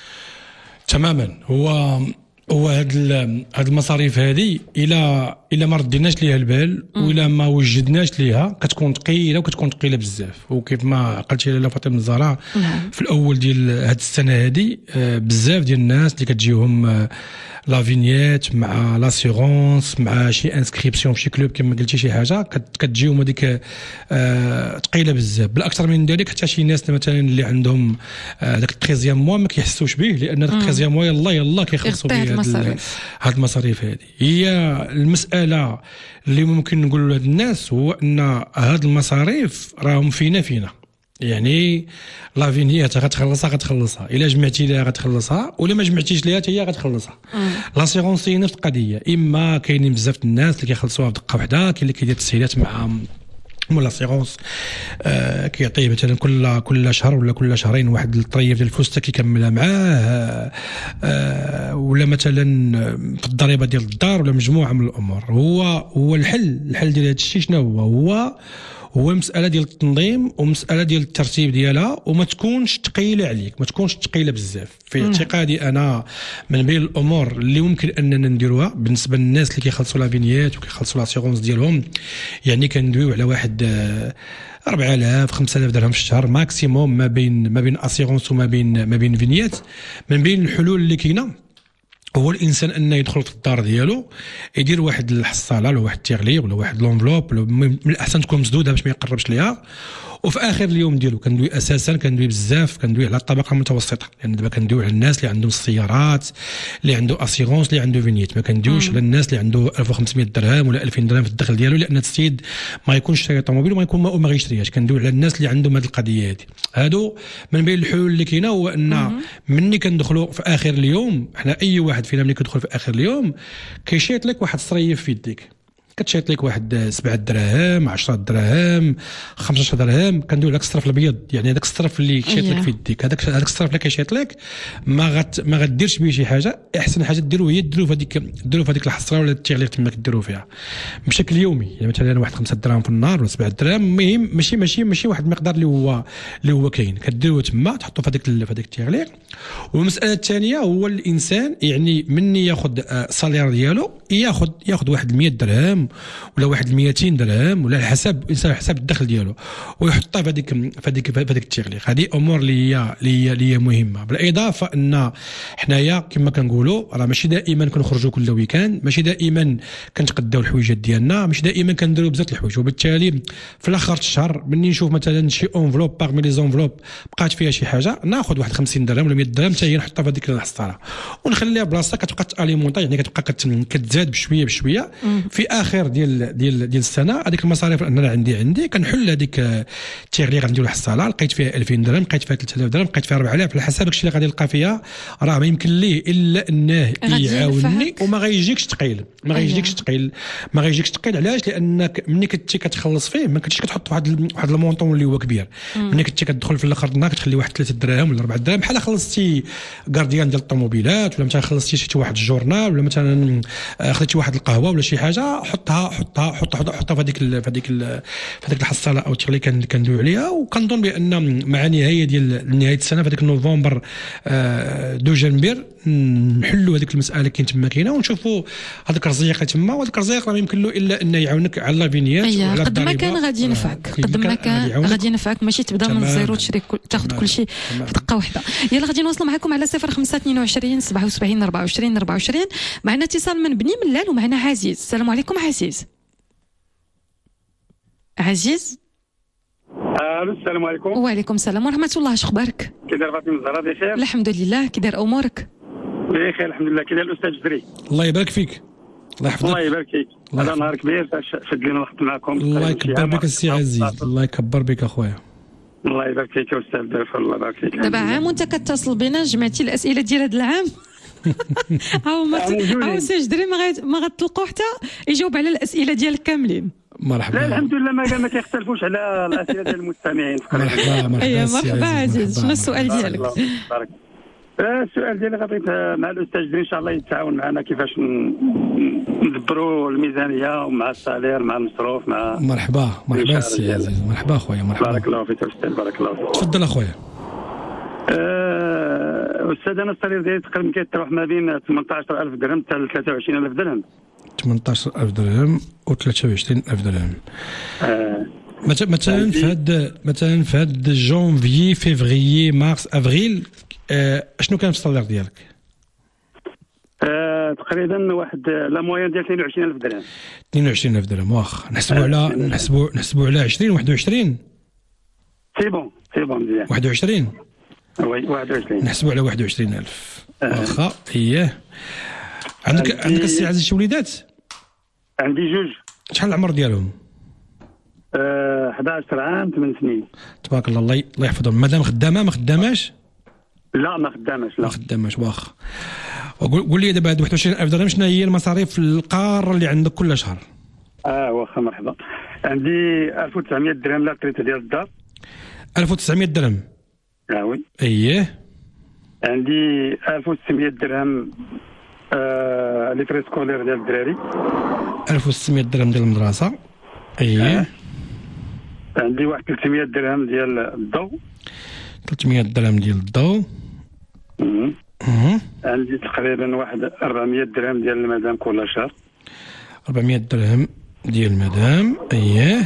Speaker 4: تماما. هو هو هاد هاد المصاريف هذه الى الى ما رديناش ليها البال ولا ما وجدناش ليها كتكون ثقيله وكتكون ثقيله بزاف. وكيف ما قلتي لاله فاطمه الزهراء في الاول ديال هاد السنه هذه بزاف ديال الناس اللي كتجيهم لا فينييت مع لاسيغونس مع شي انسكريبسيون في شي كلوب كما قلتي شي حاجه كتجيهم هذيك ثقيله بزاف. بالاكثر من ذلك حتى شي ناس مثلا اللي عندهم داك التريزيام موا ما كيحسوش به، لان داك التريزيام موا يلاه يلاه كيخلصوا به هاد المصاريف هذه. هي المساله اللي ممكن نقول لهاد الناس هو ان هاد المصاريف راهم فينا فينا يعني لا فينيات غتخلصها غتخلصها، الا جمعتي ليها غتخلصها، ولا ما جمعتيش ليها حتى هي غتخلصها. لاسيغونس نفس القضيه، اما كاينين بزاف الناس اللي كيخلصوها بدقه واحده، كاين اللي كيدير تسهيلات مع مول لاسيغونس آه كيعطيه مثلا كل كل شهر ولا كل شهرين واحد الطريف ديال الفلوس كيكملها معاه، آه ولا مثلا في الضريبه ديال الدار ولا مجموعه من الامور. هو هو الحل الحل ديال هذا الشيء شنو هو؟ هو هو مساله ديال التنظيم ومساله ديال الترتيب ديالها، وما تكونش ثقيله عليك، ما تكونش ثقيله بزاف. في اعتقادي انا من بين الامور اللي ممكن اننا نديروها بالنسبه للناس اللي كيخلصوا لا فينيات وكيخلصوا لاسيغونس ديالهم، يعني كندويو على واحد أربعة آلاف خمسة آلاف درهم في الشهر ماكسيموم ما بين ما بين اسيغونس وما بين ما بين فينيات. من بين الحلول اللي كاينه هو الانسان انه يدخل في الدار ديالو يدير واحد الحصاله ولا واحد التيغلي ولا واحد لونفلوب، من الاحسن تكون مسدوده باش ما يقربش ليها. وفي اخر اليوم ديالو كندوي اساسا كندوي بزاف كندوي على الطبقه المتوسطه، لان يعني دابا كندوي على الناس اللي عندهم السيارات، اللي عنده اسيغونس، اللي عنده فينيت. ما كندويوش على الناس اللي عنده ألف وخمسمية درهم ولا ألفين درهم في الدخل ديالو، لان السيد ما يكونش شاري طوموبيل وما يكون ما غيشريهاش. كندوي على الناس اللي عندهم هذه القضيه هذه. هادو من بين الحلول اللي كاينه هو ان مني كندخلوا في اخر اليوم، حنا اي واحد فينا ملي كيدخل في اخر اليوم كيشيط لك واحد الصريف في يديك، كتشيط لك واحد سبعة دراهم عشرة دراهم خمسة عشر درهم. كندوي لك الصرف الابيض، يعني هذاك الصرف اللي كيشيط لك في يديك، هذاك هذاك الصرف اللي كيشيط لك ما غت ما غديرش به شي حاجه. احسن حاجه ديروا هي ديروا في هذيك ديروا في هذيك الحصره ولا التيغلير تما كديروا فيها بشكل يومي، يعني مثلا واحد خمسة دراهم في النهار ولا سبعة دراهم. المهم ماشي ماشي ماشي واحد المقدار اللي هو اللي هو كاين، كديروه تما تحطوا في هذيك في هذيك التيغلير. والمساله الثانيه هو الانسان يعني مني ياخذ الصالير ديالو ياخذ ياخذ واحد مية درهم ولا واحد مئتين درهم ولا على حسب الانسان على حسب الدخل ديالو، ويحطها في هذيك في هذيك في هذيك التغليق. هذه امور اللي هي اللي هي مهمه. بالاضافه ان حنايا كما كنقولوا راه ماشي دائما كنخرجوا كل ويكاند، ماشي دائما كنتقداو الحويجات ديالنا، ماشي دائما كنديروا بزاف الحوايج. وبالتالي في الاخر الشهر مني نشوف مثلا شي اونفلوب باغمي لي زونفلوب بقات فيها شي حاجه، ناخذ واحد خمسين درهم ولا مية درهم حتى هي نحطها في هذيك الحصاله ونخليها بلاصتها كتبقى تاليمونطا، يعني كتبقى كتزاد بشويه بشويه. في اخر ديال ديال ديال السنه هذيك المصاريف انا عندي عندي كنحل هذيك التيغليغ نديرو الحصاله، لقيت فيها ألفين درهم، لقيت فيها ثلاثة آلاف درهم، لقيت فيها أربعة آلاف، على حسب داكشي اللي غادي نلقى فيها. راه ما يمكن ليه الا انه يعاونني وما غيجيكش ثقيل، ما غيجيكش ثقيل ما غيجيكش ثقيل. علاش؟ لانك ملي كنتي كتخلص فيه ما كنتيش كتحط واحد واحد المونطون اللي هو كبير. ملي كنتي كتدخل في الاخر النهار كتخلي واحد ثلاثة دراهم ولا أربعة دراهم، بحال خلصتي غارديان ديال الطوموبيلات ولا مثلا خلصتي شي واحد الجورنال ولا مثلا خديتي واحد القهوه ولا شي حاجه، حطها حطها حطها حطها في هذيك في هذيك في هذيك الحصاله او التغلي كندوي عليها. وكنظن بان مع نهايه ديال نهايه السنه في هذيك نوفمبر دو جانفير نحلوا هذيك المساله كاين تما كاينه، ونشوفوا هذاك الرزيق اللي تما. وهذاك الرزيق راه ما يمكن له الا انه يعاونك على لافينيات وعلى
Speaker 3: قد ما كان غادي ينفعك، قد ما كان غادي ينفعك، ماشي تبدا من الزيرو تشري تاخذ كل شيء في دقه واحده. يلا غادي نوصلوا معكم على صفر خمسة اثنين وعشرين سبعة وسبعين أربعة وعشرين أربعة وعشرين. معنا اتصال من بني ملال ومعنا عزيز. السلام عليكم عزيز. عزيز.
Speaker 15: الو السلام عليكم.
Speaker 3: وعليكم السلام ورحمه الله. اش اخبارك؟
Speaker 15: كي داير فاطمه الزهراء؟ بخير
Speaker 3: الحمد لله. كي داير امورك؟
Speaker 15: بخير الحمد لله. كي داير الاستاذ جدري؟
Speaker 4: الله يبارك فيك. الله يحفظك.
Speaker 15: الله يبارك فيك. هذا نهار كبير شد لنا الوقت معكم.
Speaker 4: الله يكبر بك السي عزيز. الله يكبر بك اخويا.
Speaker 15: الله يبارك فيك يا استاذ ضيف. الله يبارك فيك.
Speaker 3: دابا عام وانت كتصل بنا جمعتي الاسئله ديال هذا العام. هاو ما هاو سي جدري ما غيت ما غتلقوا حتى يجاوب على الاسئله ديالك كاملين.
Speaker 4: مرحبا.
Speaker 15: لا الحمد لله ما ما كيختلفوش على الاسئله ديال المستمعين.
Speaker 4: مرحبا مرحبا.
Speaker 3: ايوا مرحبا عزيز. شنو السؤال ديالك؟
Speaker 15: بارك. السؤال ديالي غادي مع الاستاذ جدري ان شاء الله يتعاون معنا كيفاش ندبروا الميزانيه ومع السالير مع المصروف مع.
Speaker 4: مرحبا مرحبا السي عزيز. مرحبا اخويا. مرحبا.
Speaker 15: بارك الله فيك استاذ. بارك الله فيك.
Speaker 4: تفضل اخويا.
Speaker 15: أه استاذ انا السالير ديالي تقريبا كيتراوح ما بين ثمانية عشر ألف درهم حتى ثلاثة وعشرين ألف درهم.
Speaker 4: ثمانية عشر ألف درهم و ثلاثة وعشرين ألف درهم.
Speaker 15: أه
Speaker 4: مثلا في هاد مثلا في هاد جونفيي فيفريي مارس افريل أه شنو كان في السالير ديالك؟
Speaker 15: أه تقريبا واحد لا موين ديال اثنين وعشرين ألف درهم.
Speaker 4: اثنين وعشرين ألف درهم واخ نحسبوا على نحسبوا نحسبوا على عشرين واحد وعشرين.
Speaker 15: سي بون سي بون مزيان.
Speaker 4: واحد وعشرين.
Speaker 15: وي واحد وعشرين.
Speaker 4: نحسبوا على واحد وعشرين ألف. واخا اييه. عندك عندك السي عزيز شي وليدات؟
Speaker 15: عندي جوج.
Speaker 4: شحال العمر ديالهم؟
Speaker 15: أه أحد عشر عام ثمان سنين.
Speaker 4: تبارك الله. الله الله يحفظهم. مادام خدامه ما خداماش؟
Speaker 15: لا ما خداماش. لا
Speaker 4: ما خداماش واخ. وقول لي دابا هاد واحد وعشرين ألف درهم شنو هي المصاريف القاره اللي عندك كل شهر؟
Speaker 15: اه واخا مرحبا. عندي ألف وتسعمائة درهم لا تريت ديال الدار.
Speaker 4: ألف وتسعمائة درهم.
Speaker 15: اه وي.
Speaker 4: اييه.
Speaker 15: عندي ألف وستمائة درهم آه لي فري سكولير ديال الدراري.
Speaker 4: ألف وستمائة درهم ديال المدرسه. اييه.
Speaker 15: آه. عندي واحد ثلاثمائة درهم ديال الضوء.
Speaker 4: ثلاثمائة درهم ديال الضوء.
Speaker 15: اها. عندي تقريبا واحد أربعمائة درهم ديال المدام كل شهر.
Speaker 4: أربعمائة درهم ديال المدام. اييه.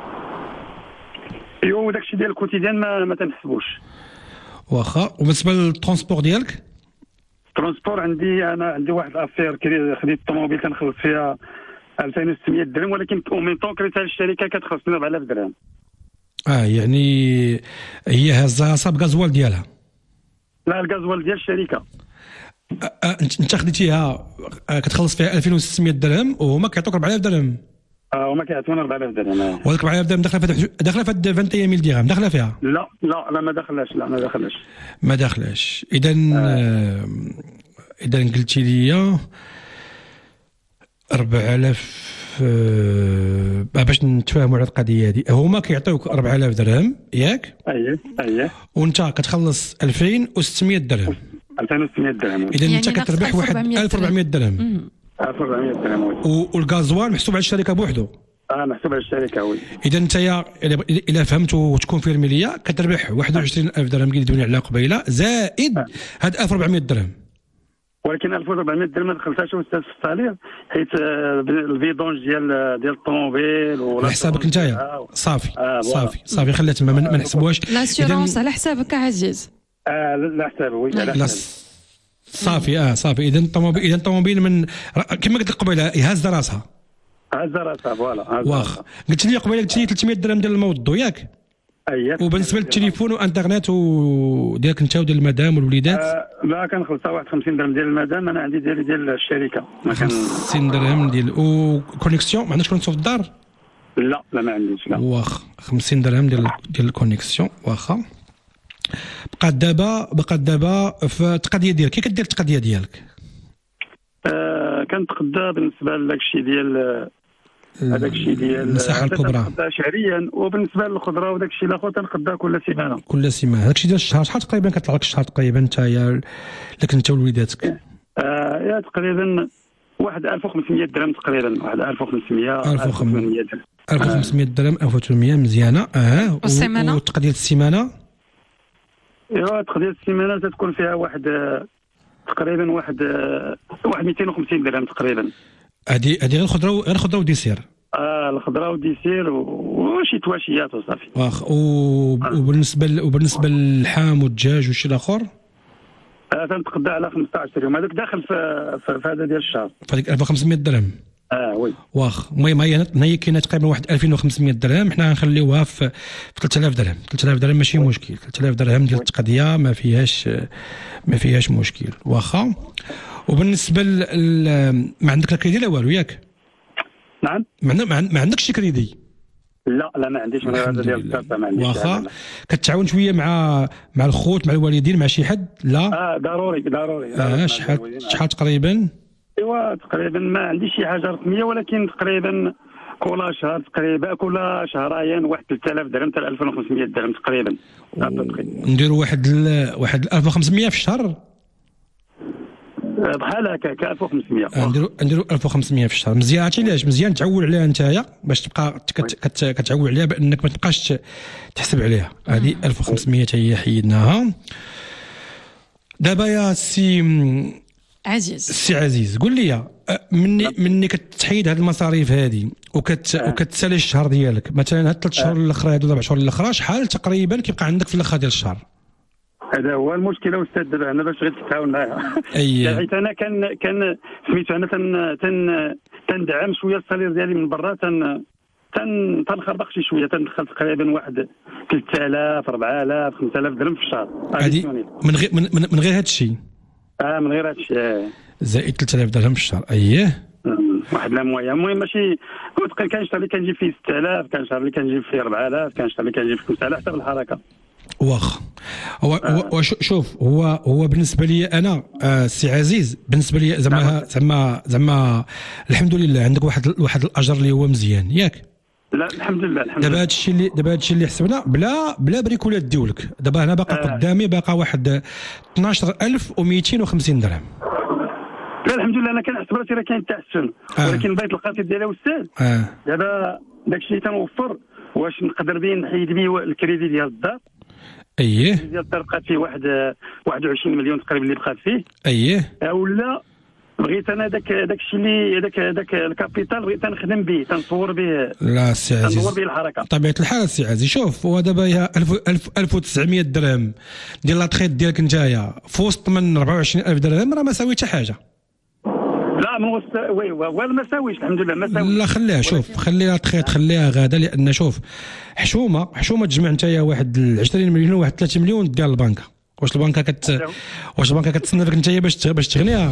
Speaker 15: ايوا وداك الشيء ديال الكوتيديان ما ما تنحسبوش.
Speaker 4: واخا. وبالنسبه للترونسبور ديالك؟
Speaker 15: الترونسبور عندي انا عندي واحد الافير خديت الطوموبيل تنخلص فيها ألفين وستمائة درهم ولكن اون طون كريتها الشركه كتخلصني أربعة آلاف درهم.
Speaker 4: اه يعني هي هازها صاب غازوال ديالها؟
Speaker 15: لا الغازوال ديال الشركه.
Speaker 4: آه انت خديتيها كتخلص فيها ألفين وستمائة درهم وهما كيعطوك أربعة آلاف درهم.
Speaker 15: اه هما كيعطونا أربعة آلاف درهم.
Speaker 4: وهذيك أربعة آلاف درهم داخله في داخله في عشرين ألف درهم داخله فيها؟
Speaker 15: لا لا لا ما داخلاش. لا ما داخلاش.
Speaker 4: ما داخلاش. اذا آه. اذا قلتي لي أربعة آلاف آه باش نتفاهموا على القضيه هذه. هما كيعطيوك أربعة آلاف درهم ياك؟
Speaker 15: اييه اييه.
Speaker 4: وانت كتخلص ألفين وستمائة درهم.
Speaker 15: ألفين وستمائة درهم.
Speaker 4: اذا يعني انت كتربح واحد ألف وأربعمائة درهم.
Speaker 15: ألف وأربعمائة درهم.
Speaker 4: والغازوال محسوب على الشركه بوحده.
Speaker 15: اه محسوب على الشركه وي.
Speaker 4: اذا انت الا فهمت وتكون فيرمي ليا كتربح واحد وعشرين ألف درهم اللي دوينا على قبيله زائد هاد ألف وأربعمائة درهم.
Speaker 15: ولكن ألف وأربعمائة درهم ما دخلتهاش استاذ في الصالير حيت الفيدونج ديال ديال الطوموبيل ولا
Speaker 4: حسابك نتايا. صافي آه صافي صافي خليها تما ما نحسبوهاش.
Speaker 3: لاسيورونس على حسابك عزيز.
Speaker 15: اه لا حسابه وي على حسابه.
Speaker 4: صافي اه صافي. اذا الطوموبيل اذا الطوموبيل من كما قلت لك قبيله هاز راسها.
Speaker 15: هاز راسها فوالا.
Speaker 4: واخ قلت لي قبيله قلت لي ثلاثمائة درهم ديال الموضوع ياك؟
Speaker 15: اييه.
Speaker 4: وبالنسبه للتليفون وانترنت وديالك انت وديال المدام والوليدات؟
Speaker 15: آه لا كنخلصها واحد خمسين درهم ديال المدام. انا عندي ديالي ديال الشركه. ما كان
Speaker 4: خمسين درهم ديال وكونيكسيون. ما عندكش كونيكسيون في الدار؟
Speaker 15: لا لا ما عنديش. لا
Speaker 4: واخ خمسين درهم ديال ديال الكونيكسيون. واخا. بقات دابا بقات دابا في التقضيه ديالك. كي كدير التقضيه ديالك؟
Speaker 15: آه كنتقضى بالنسبه لداك الشيء ديال هذاك الشيء ديال
Speaker 4: المساحه الكبرى
Speaker 15: تنقضى شهريا. وبالنسبه للخضره وداك الشيء الاخر تنقضى كل سيمانه.
Speaker 4: كل سيمانه. هذاك الشيء ديال الشهر شحال تقريبا كيطلع لك الشهر تقريبا انت يا لك انت ووليداتك؟
Speaker 15: آه يا تقريبا واحد ألف وخمسمائة درهم تقريبا. واحد ألف وخمسمائة
Speaker 4: ألف وثمانمائة درهم. ألف وخمسمائة درهم ألف وثمانمائة مزيانه. اه
Speaker 3: والسيمانه
Speaker 4: وتقضيه السيمانه؟
Speaker 15: ايوا تقضيه السيمانه تتكون فيها واحد تقريبا واحد واحد مئتين وخمسين درهم تقريبا.
Speaker 4: هذه هذه غير خضره غير خضره وديسير.
Speaker 15: اه الخضره وديسير وشي تواشيات وصافي.
Speaker 4: واخ. وبالنسبه ل... وبالنسبه للحام والدجاج والشيء الاخر؟
Speaker 15: آه تنتقضى على خمسطاش يوم. هذاك داخل في في هذا ديال الشهر.
Speaker 4: فهذيك ألف وخمسمائة درهم.
Speaker 15: اه وي
Speaker 4: واخ المهم هي هي كاينه تقريبا واحد ألفين وخمسمية درهم، حنا غنخليوها في ثلاثة آلاف درهم. ثلاثة آلاف درهم ماشي مشكل، ثلاثة آلاف درهم ديال التقضيه ما فيهاش ما فيهاش مشكل واخا. وبالنسبه ل ما عندك لا كريدي لا والو ياك؟
Speaker 15: نعم
Speaker 4: ما عندكش شي كريدي؟
Speaker 15: لا لا ما عنديش، من هذا ديال الكارطه ما عنديش.
Speaker 4: واخا كتعاون شويه مع مع الخوت مع الوالدين مع شي حد؟ لا
Speaker 15: اه ضروري ضروري.
Speaker 4: اه شحال شحال تقريبا؟
Speaker 15: ايوا تقريبا ما عنديش شي حاجه رقميه، ولكن تقريبا كل شهر تقريبا كل شهرين واحد ثلاثة آلاف درهم حتى ألفين وخمسمية درهم تقريبا.
Speaker 4: نديروا واحد ال... واحد ألف وخمسمية في الشهر
Speaker 15: بحال هكاك ألف وخمسمية.
Speaker 4: نديروا نديروا ألف وخمسمية في الشهر. مزيان. عرفتي علاش مزيان تعول عليها نتايا باش تبقى كت... كتعول عليها بانك ما تبقاش تحسب عليها. هذه ألف وخمسمية هي حيدناها. دابا يا سي
Speaker 3: عزيز
Speaker 4: سي عزيز قول لي مني مني كتحيد هذه المصاريف هذه وكت آه. وكتسالي الشهر ديالك مثلا هاد ثلاث شهور آه. الاخرى هادو اربع شهور الاخرى شحال تقريبا كيبقى عندك في الاخر ديال الشهر؟
Speaker 15: هذا هو المشكله استاذ دابا هنا باش غير تتعاون معايا.
Speaker 4: اييه
Speaker 15: حيت انا كان كان سميتو انا تن تن تندعم شويه الصالير ديالي من برا تن تن تنخربق شي شويه تندخل تقريبا واحد ثلاثة آلاف أربعة آلاف خمسة آلاف درهم في الشهر.
Speaker 4: هذه من غير من, من, من غير هذا الشيء؟
Speaker 15: اه من غير هذا الشيء
Speaker 4: زائد ثلاثة آلاف درهم في الشهر. اييه
Speaker 15: واحد لا مويه. المهم ماشي كنت كان شهر اللي كنجيب فيه ستة آلاف، كان شهر اللي كنجيب فيه أربعة آلاف، كان شهر اللي كنجيب فيه خمسة آلاف حتى بالحركه.
Speaker 4: واخ هو آه. شوف هو هو بالنسبه لي انا آه سي عزيز بالنسبه لي زعما زعما زعما الحمد لله عندك واحد واحد الاجر اللي هو مزيان ياك؟
Speaker 15: لا الحمد لله الحمد
Speaker 4: لله. دابا هذا الشيء اللي دابا هذا الشيء اللي حسبنا بلا بلا بريكولات ديولك دابا هنا باقا آه. قدامي باقا واحد اثناش ألف ومئتين وخمسين درهم.
Speaker 15: لا الحمد لله انا كنحسب راسي راه كاين تحسن آه. ولكن بغيت القصيد ديالها استاذ
Speaker 4: آه.
Speaker 15: دابا داك الشيء تنوفر واش نقدر بيه نحيد بيه الكريدي ديال الدار.
Speaker 4: اييه
Speaker 15: ديال الدار بقات فيه واحد واحد وعشرين مليون تقريبا اللي بقات فيه.
Speaker 4: اييه
Speaker 15: ولا بغيت انا داك داك الشيء اللي داك داك الكابيتال بغيت نخدم به تنصور به.
Speaker 4: لا سي عزيز
Speaker 15: تنصور به الحركه
Speaker 4: طبيعه الحال سي عزيز. شوف هو دابا هي ألف وتسعمية درهم ديال لاطريت ديالك نتايا في وسط من أربعة وعشرين ألف درهم راه ما ساوي حتى حاجه.
Speaker 15: لا من وسط وي ولا ما ساويش الحمد لله ما ساويش.
Speaker 4: لا خليها شوف خليها تخيط خليها غاده لان شوف حشومه حشومه تجمع نتايا واحد عشرين مليون واحد ثلاثين مليون ديال البنكه. واش البنكه كت واش البنكه كتسنى لك نتايا باش باش تغنيها؟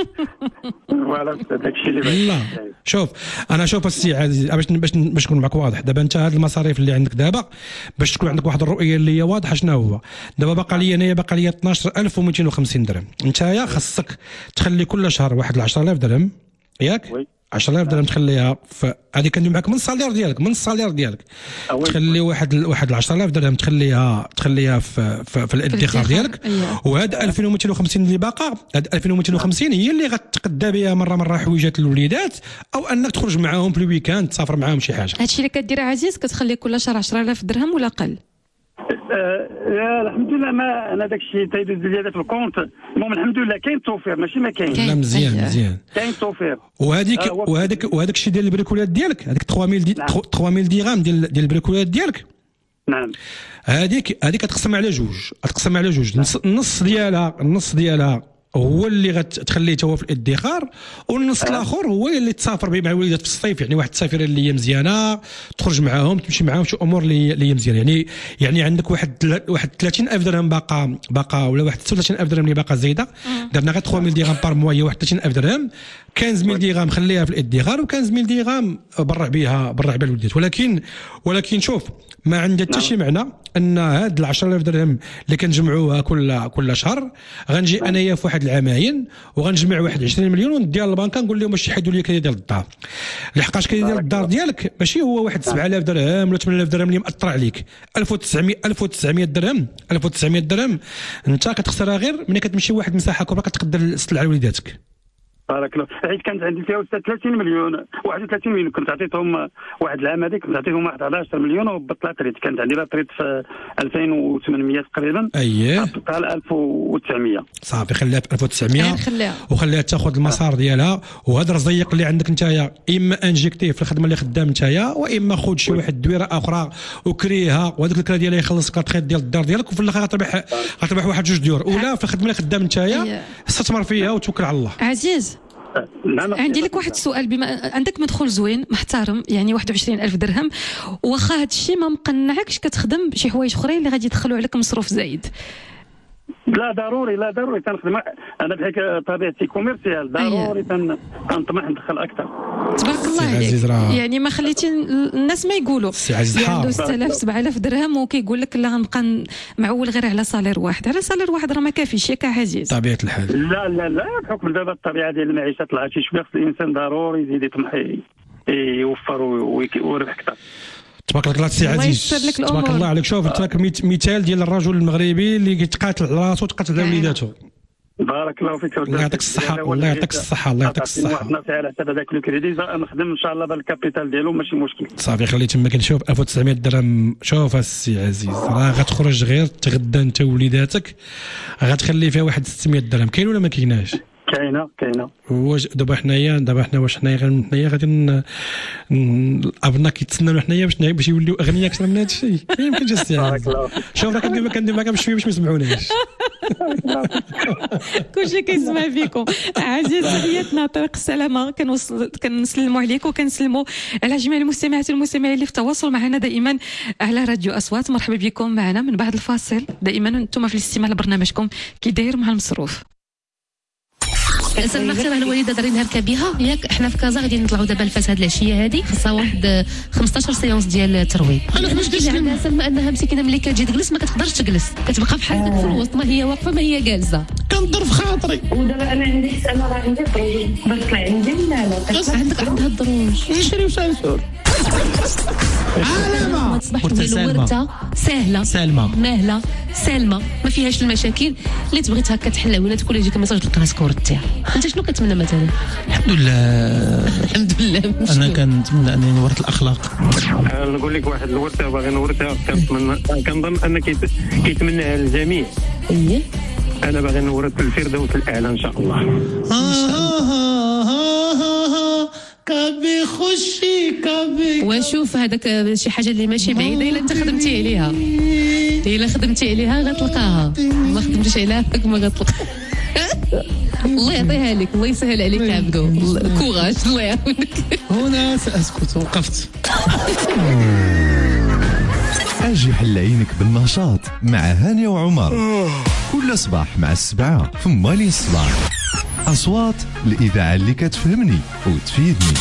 Speaker 15: فوالا داك الشيء اللي
Speaker 4: لا شوف انا شوف السي عزيز باش باش باش نكون معك واضح. دابا انت هاد المصاريف اللي عندك دابا باش تكون عندك واحد الرؤيه اللي هي واضحه شنو هو دابا باقا لي انايا باقا لي اثناش ألف ومئتين وخمسين درهم. نتايا خاصك تخلي كل شهر واحد عشرة آلاف درهم ياك؟ عشرة آلاف درهم تخليها في هذه كندوي معك من الصالير ديالك من الصالير ديالك تخلي واحد واحد عشرة آلاف درهم تخليها تخليها في في, في الادخار ديالك. وهاد ألفين ومئتين وخمسين اللي باقا هاد ألفين ومئتين وخمسين هي اللي غتقدا بها مره مره حويجات الوليدات او انك تخرج معاهم في الويكاند تسافر معاهم شي حاجه.
Speaker 3: هادشي اللي كدير عزيز كتخلي كل شهر عشرة آلاف درهم ولا اقل؟
Speaker 15: آه الحمد لله ما انا داك الشيء تيدوز لي في الكونت. المهم الحمد لله كاين توفير ماشي ما كاينش.
Speaker 4: لا مزيان مزيان
Speaker 15: كاين توفير.
Speaker 4: وهذيك آه وهذاك وهذاك الشيء ديال البريكولات ديالك هذيك ثلاثة مية دي ثلاثة مية درهم ديال ديال البريكولات ديالك.
Speaker 15: نعم
Speaker 4: هذيك هذيك كتقسم على جوج كتقسم على جوج النص ديالها النص ديالها هو اللي غتخليه هو في الادخار والنص الاخر هو اللي تسافر به مع الوليدات في الصيف. يعني واحد السفيره اللي هي مزيانه تخرج معاهم تمشي معاهم شي امور اللي هي مزيانه. يعني يعني عندك واحد واحد ثلاثين ألف درهم باقا باقا ولا واحد ستة وثلاثين ألف درهم اللي باقا زايده. درنا غير ثلاثة مية درهم بار موا هي واحد ثلاثين ألف درهم. خمسة مية درهم خليها في الادخار و خمسة مية درهم برع بها برع بها الوليدات. ولكن ولكن شوف ما عندها حتى شي معنى ان هاد ال عشرة آلاف درهم اللي كنجمعوها كل كل شهر غنجي انايا في واحد العامين وغنجمع واحد عشرين مليون ونديها للبنكه نقول لهم باش يحيدوا لي كريدي ديال الدار. لحقاش كريدي ديال الدار ديالك ماشي هو واحد سبعة آلاف درهم ولا ثمانية آلاف درهم اللي مأثر عليك. ألف وتسعمية ألف وتسعمية درهم ألف وتسعمية درهم انت كتخسرها غير ملي كتمشي واحد المساحه كبرى كتقدر السلعه لوليداتك.
Speaker 15: بارك الله. حيت كانت عندي فيها ثلاثين مليون واحد وثلاثين مليون كنت عطيتهم واحد العام هذيك كنت عطيتهم واحد أحد عشر مليون وهبطت لاطريت. كانت عندي لاطريت في ألفين وثمانمية تقريبا.
Speaker 4: اييه
Speaker 15: هبطتها ل ألف وتسعمية.
Speaker 4: صافي خليها في ألف وتسعمية وخليها تاخذ المسار ديالها. وهذا الرزيق اللي عندك نتايا اما انجيكتيه في الخدمه اللي خدام نتايا واما خذ شي واحد الدويره اخرى وكريها وهذاك الكرا ديالها يخلصك لاطريت ديال الدار ديالك وفي الاخر غتربح غتربح واحد جوج ديور. ولا في الخدمه اللي خدام نتايا استثمر فيها وتوكل على الله.
Speaker 3: عزيز عندي لك واحد السؤال، بما عندك مدخول زوين محترم يعني واحد وعشرين ألف درهم، واخا هذا الشيء ما مقنعكش كتخدم بشي حوايج اخرين اللي غادي يدخلوا عليك مصروف زايد؟
Speaker 15: لا ضروري لا ضروري تنخدم انا بحال طبيعتي كوميرسيال، ضروري تنطمح ندخل اكثر.
Speaker 3: تبارك الله عليك، يعني ما خليتي الناس ما يقولوا عنده ستة آلاف سبعة آلاف درهم وكيقول لك لا غنبقى معول غير على صالير واحد، على صالير واحد راه ما كافيش ياك عزيز
Speaker 4: طبيعه الحال.
Speaker 15: لا لا لا بحكم دابا الطبيعه ديال المعيشه طلعت شي شويه، خص الانسان ضروري يزيد يطمح يوفر ويربح اكثر.
Speaker 4: تبارك الله سي عزيز، تبارك الله عليك. شوف انت راك مثال ديال الرجل المغربي اللي كيتقاتل على راسو وتقاتل على وليداته.
Speaker 15: بارك الله فيك،
Speaker 4: الله يعطيك الصحة، الله يعطيك الصحة، الله يعطيك الصحة.
Speaker 15: واحد النصيحة على حساب هذاك الكريدي نخدم ان شاء الله بالكابيتال ديالو ماشي مشكل.
Speaker 4: صافي خلي تما كنشوف ألف وتسعمية درهم. شوف السي عزيز راه غتخرج غير تغدى انت ووليداتك غتخلي فيها واحد ستمية درهم، كاين ولا ما كايناش؟
Speaker 15: كاينه كاينه.
Speaker 4: واش دابا حنايا دابا حنا واش حنايا غير حنايا غادي الابنا كيتسناو حنايا باش باش يوليو اغنياء اكثر من هذا الشيء؟ ما يمكنش السي عزيز. شوف راه كندير كندير معاك بشويه باش ما يسمعوناش.
Speaker 3: كلشي كيسمع فيكم. عزيز تحياتنا طريق السلامه، كنوصل كنسلموا عليك وكنسلموا على جميع المستمعات والمستمعين اللي في تواصل معنا دائما على راديو اصوات. مرحبا بكم معنا من بعد الفاصل، دائما انتم في الاستماع لبرنامجكم كي داير مع المصروف.
Speaker 16: سلمى خير الوالده دارين هكا بها ياك. حنا في كازا غادي نطلعوا دابا الفاس هاد العشيه هادي، خاصها واحد خمسطاش سيونس ديال الترويض. المشكل اللي عندها سلمى انها مسكينه ملي كتجي تجلس ما كتقدرش تجلس، كتبقى بحال هكاك في الوسط، ما هي واقفه ما هي جالسه.
Speaker 17: كنضر في خاطري.
Speaker 18: ودابا انا عندي حس انا راه عندي الدروج باش طلع عندي ولا لا؟
Speaker 16: عندك عندها الدروج
Speaker 17: نشري وسانسور.
Speaker 16: علامه تصبح ديالو ورده سهله
Speaker 17: سالمه
Speaker 16: ماهله سالمه ما فيهاش المشاكل اللي تبغيت هكا تحلها ولا تكون يجيك ميساج تلقى راسك ورد تاعها. انت شنو كتمنى مثلا؟
Speaker 17: الحمد لله
Speaker 16: الحمد لله.
Speaker 17: انا كنتمنى انني نورث الاخلاق.
Speaker 6: نقول لك واحد الورثه باغي نورثها، كنتمنى كنظن ان كيتمناها الجميع.
Speaker 16: اييه
Speaker 6: انا باغي نورث الفردوس الاعلى ان شاء الله.
Speaker 17: كابي خشي كابي.
Speaker 16: وشوف هذاك شي حاجه اللي ماشي بعيده الا انت خدمتي عليها، الا خدمتي عليها غتلقاها، ما خدمتيش عليها ما غتلقاها. الله يعطيها لك، الله يسهل عليك عبدو، كوراج الله يعاونك.
Speaker 17: هنا سأسكت، وقفت.
Speaker 10: اجي حل عينك بالنشاط مع هانية وعمر كل صباح مع السبعة في مالي الصباح. أصوات الإذاعة اللي كتفهمني وتفيدني.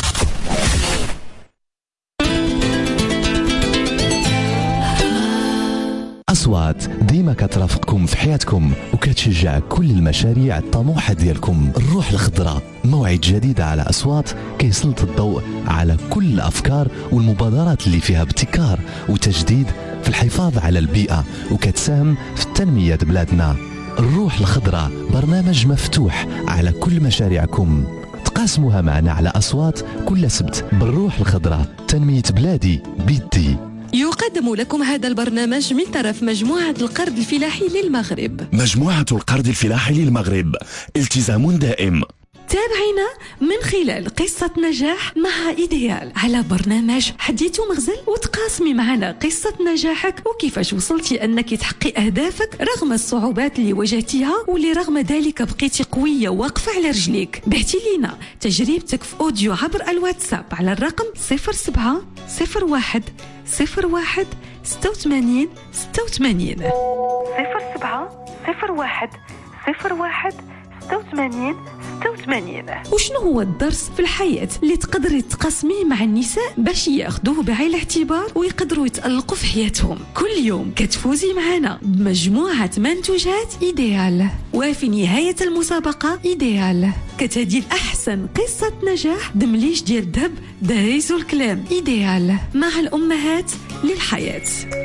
Speaker 10: أصوات ديما كترافقكم في حياتكم وكتشجع كل المشاريع الطموحة ديالكم. الروح الخضراء موعد جديد على أصوات كيسلط الضوء على كل الأفكار والمبادرات اللي فيها ابتكار وتجديد في الحفاظ على البيئة وكتساهم في التنمية بلادنا. الروح الخضراء برنامج مفتوح على كل مشاريعكم، تقاسموها معنا على أصوات كل سبت. بالروح الخضراء تنمية بلادي بيدي.
Speaker 1: يقدم لكم هذا البرنامج من طرف مجموعة القرض الفلاحي للمغرب.
Speaker 19: مجموعة القرض الفلاحي للمغرب، التزام دائم.
Speaker 1: تابعينا من خلال قصة نجاح مع إيديال على برنامج حديث ومغزل، وتقاسمي معنا قصة نجاحك وكيفاش وصلتي أنك تحققي أهدافك رغم الصعوبات اللي واجهتيها، واللي رغم ذلك بقيتي قوية واقفة على رجليك. بعتي لينا تجربتك في أوديو عبر الواتساب على الرقم صفر سبعة صفر واحد صفر واحد ستة وثمانين ستة وثمانين صفر سبعة صفر واحد صفر واحد ستة وثمانين ستة وثمانين. وشنو هو الدرس في الحياة اللي تقدري تقاسميه مع النساء باش ياخذوه بعين الاعتبار ويقدروا يتألقوا في حياتهم؟ كل يوم كتفوزي معنا بمجموعة منتوجات إيديال، وفي نهاية المسابقة إيديال كتهدي الأحسن قصة نجاح دمليش ديال الذهب دايز الكلام. إيديال مع الأمهات للحياة.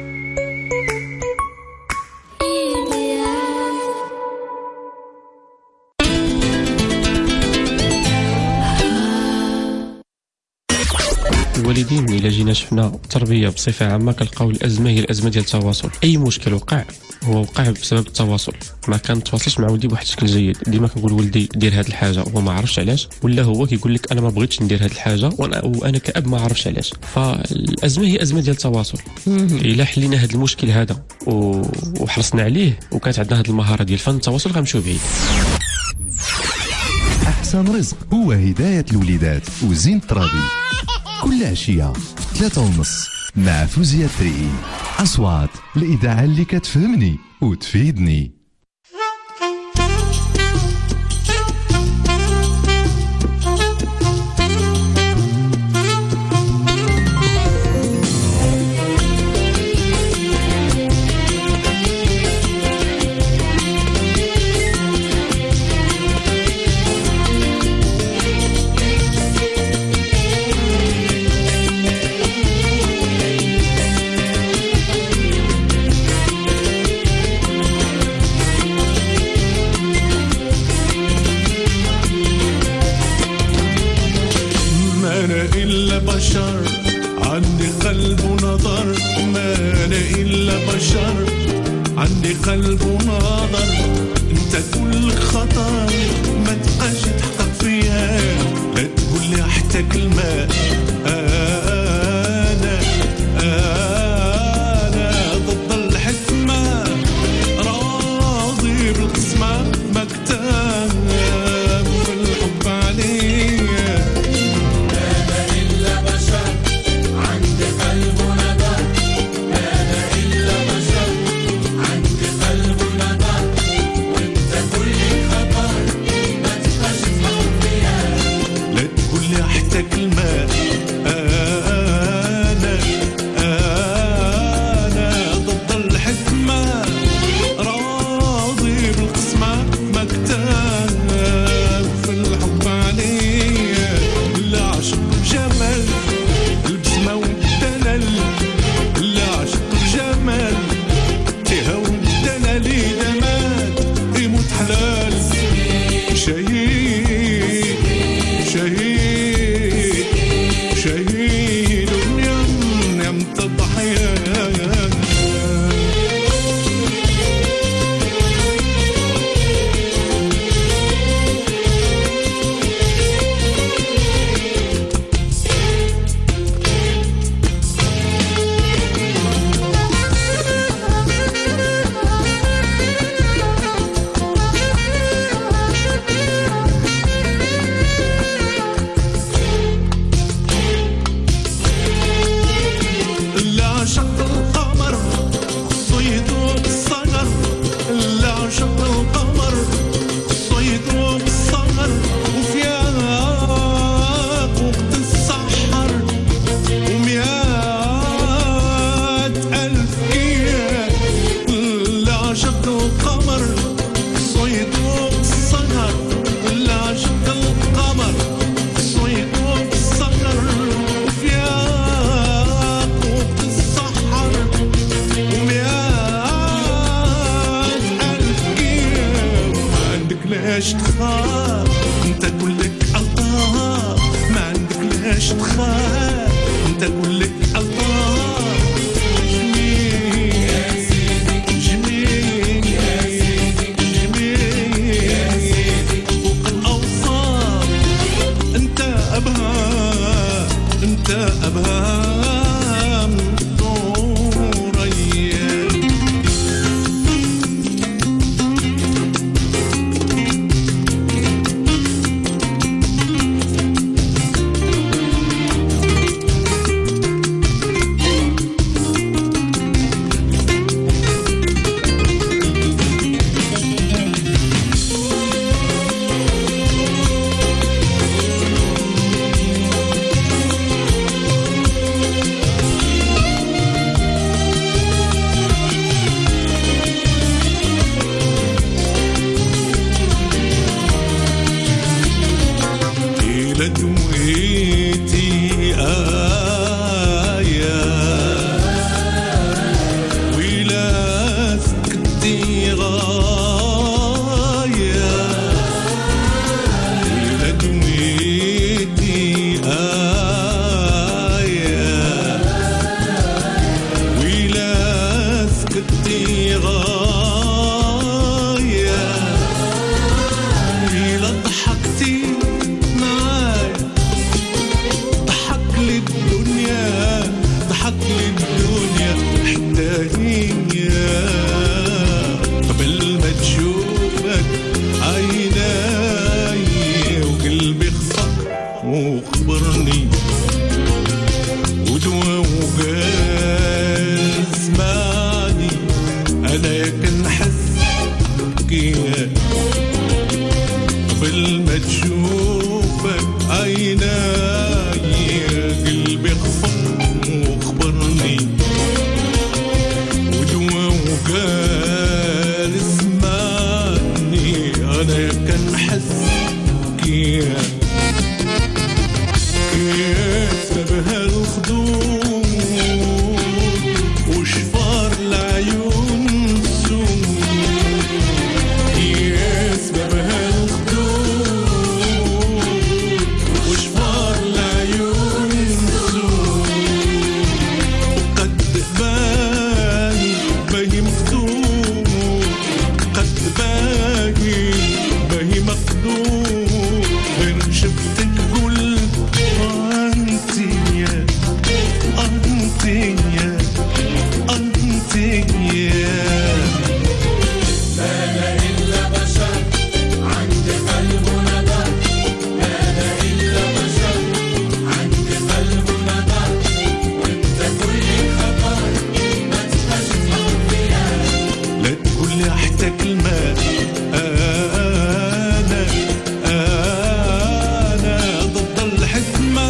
Speaker 20: الوالدين الا جينا شفنا التربيه بصفه عامه كنلقاو الازمه هي الازمه ديال التواصل. اي مشكل وقع هو وقع بسبب التواصل، ما كنتواصلش مع ولدي بواحد الشكل جيد. ديما كنقول ولدي دير هذه الحاجه وهو ما عرفش علاش، ولا هو كيقول لك انا ما بغيتش ندير هذه الحاجه وانا وانا كاب ما عرفش علاش. فالازمه هي ازمه ديال التواصل. الا حلينا هذا المشكل هذا وحرصنا عليه وكانت عندنا هذه المهاره ديال فن التواصل غنمشيو بعيد.
Speaker 10: إحسان رزق هو هداية الوليدات وزين الترابي كل عشية في ثلاثة ونص مع فوزية تريئي. أصوات الإذاعة اللي كتفهمني وتفيدني.
Speaker 21: قبل ما تشوفك عيناي قلبي خفق وخبرني ودوا وقال اسمعني انا كنحس كيف كيف سبها الخدود وشفار العيون السود كيف سبها الخدود وشفار العيون السود قد باقي باقي مخدود قد باقي باقي مخدود غير شفتك قلت انت يا انت يا انت يا
Speaker 14: أنا إلا بشر عندي قلب ونظر أنا إلا بشر عندي قلب ونظر وأنت كل خطر ما تبقاش تفكر فيها
Speaker 21: لا تقول لي حتى كلمة أنا أنا ضد الحكمة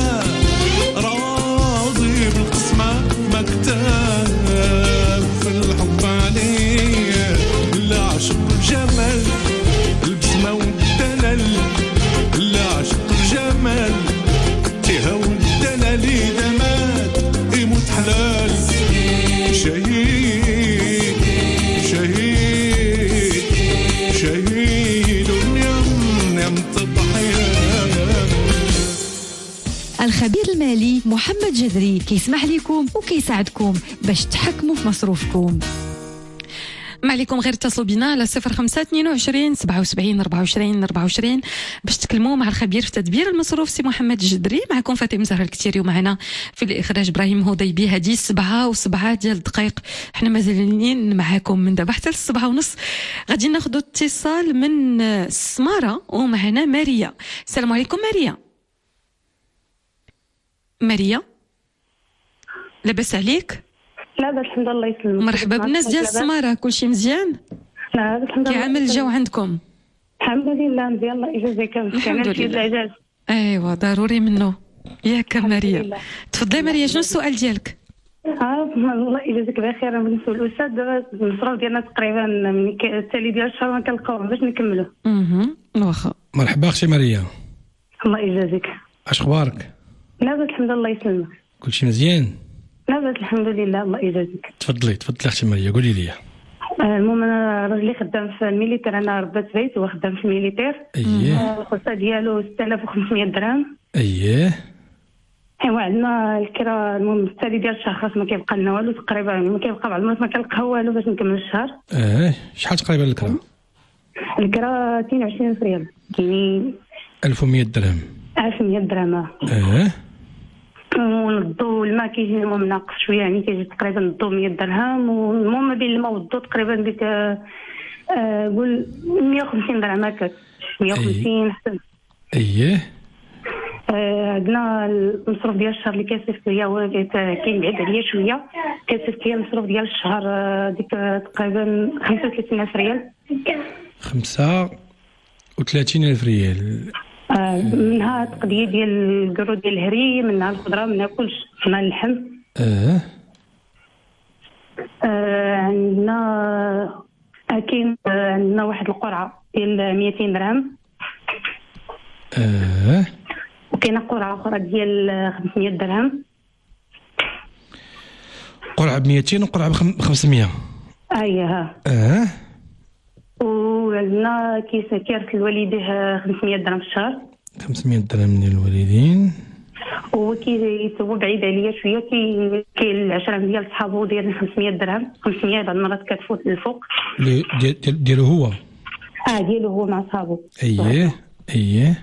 Speaker 21: راضي بالقسمة مكتاب في الحب عليا لا عشق الجمال البسمة والدلال لا عشق الجمال تيها والدلال إذا مات يموت حلال شهيد شهيد شهيد يم يم تضحية.
Speaker 3: الخبير المالي محمد جذري كيسمح لكم وكيساعدكم باش تحكموا في مصروفكم. ما عليكم غير اتصلوا بنا على صفر خمسة اثنين وعشرين سبعة وسبعين أربعة وعشرين أربعة وعشرين باش تكلموا مع الخبير في تدبير المصروف سي محمد جدري. معكم فاطمه زهر الكتيري ومعنا في الاخراج ابراهيم هضيبي. هذه السبعة وسبعة ديال الدقائق حنا مازالين معاكم من دابا حتى السبعة ونص. غادي ناخذ اتصال من السماره ومعنا ماريا. السلام عليكم ماريا. ماريا لاباس عليك؟
Speaker 18: لاباس الحمد لله يسلمك.
Speaker 3: مرحبا بالناس ديال السماره، كلشي مزيان؟
Speaker 18: لاباس الحمد لله.
Speaker 3: كي عامل الجو عندكم؟
Speaker 18: الحمد لله مزيان الله يجازيك.
Speaker 3: الحمد لله. ايوا ضروري منه ياك ماريا. تفضلي ماريا، شنو السؤال ديالك؟
Speaker 18: اه الله يجازيك بخير. بالنسبه للاستاذ دابا المصروف ديالنا تقريبا من التالي ديال الشهر ما كنلقاوه باش نكملوا.
Speaker 3: اها واخا.
Speaker 4: مرحبا اختي ماريا.
Speaker 18: الله يجازيك.
Speaker 4: اش اخبارك؟
Speaker 18: لاباس الحمد لله يسلمك.
Speaker 4: كلشي مزيان؟
Speaker 18: لاباس الحمد لله الله يجازيك.
Speaker 4: تفضلي تفضلي اختي ماريا قولي لي.
Speaker 18: المهم انا راجلي خدام في الميليتير، انا ربات بيت وخدام في الميليتير.
Speaker 4: اييه.
Speaker 18: الخلصه ديالو ستة آلاف وخمسمية درهم.
Speaker 4: اييه.
Speaker 18: ايوا عندنا الكرا. المهم التالي ديال الشهر خاص ما كيبقى لنا والو تقريبا، يعني ما كيبقى بعض المرات ما كنلقاو والو باش نكمل الشهر.
Speaker 4: اه شحال تقريبا الكرا؟
Speaker 18: الكرا اثنين وعشرين ألف ريال، كاينين
Speaker 4: ألف ومية درهم.
Speaker 18: ألف ومية درهم.
Speaker 4: اه
Speaker 18: والضو والماء كيجي المهم ناقص شويه، يعني كيجي تقريبا الضو مية درهم، والمهم ما بين الماء والضو تقريبا ديك قول مية وخمسين درهم هكاك، مية وخمسين حتى.
Speaker 4: اييه.
Speaker 18: عندنا المصروف ديال الشهر اللي كيصيفط ليا هو كاين بعيد عليا شويه، كيصيفط ليا المصروف ديال الشهر ديك تقريبا خمسة وثلاثين ألف ريال.
Speaker 4: خمسة وثلاثين ألف ريال.
Speaker 18: آه منها تقضيه ديال القرو ديال الهري، منها الخضره، منها كلشي، منها اللحم.
Speaker 4: اه,
Speaker 18: آه عندنا كاين آه عندنا واحد القرعه ديال مئتين درهم.
Speaker 4: اه
Speaker 18: وكاينه قرعه اخرى ديال خمسمية درهم.
Speaker 4: قرعه ب مئتين وقرعه ب خمسمية.
Speaker 18: اييه.
Speaker 4: اه
Speaker 18: وعندنا كيس كيرث لوالديه خمسمية درهم في الشهر.
Speaker 4: خمسمية درهم من الوالدين.
Speaker 18: هو كي هو بعيد عليا شويه، كي كاين العشره ديال صحابو ديال خمسمية درهم. خمسمية بعض المرات كتفوت للفوق.
Speaker 4: ديال ديالو هو؟
Speaker 18: اه ديالو هو مع صحابو.
Speaker 4: اييه اييه.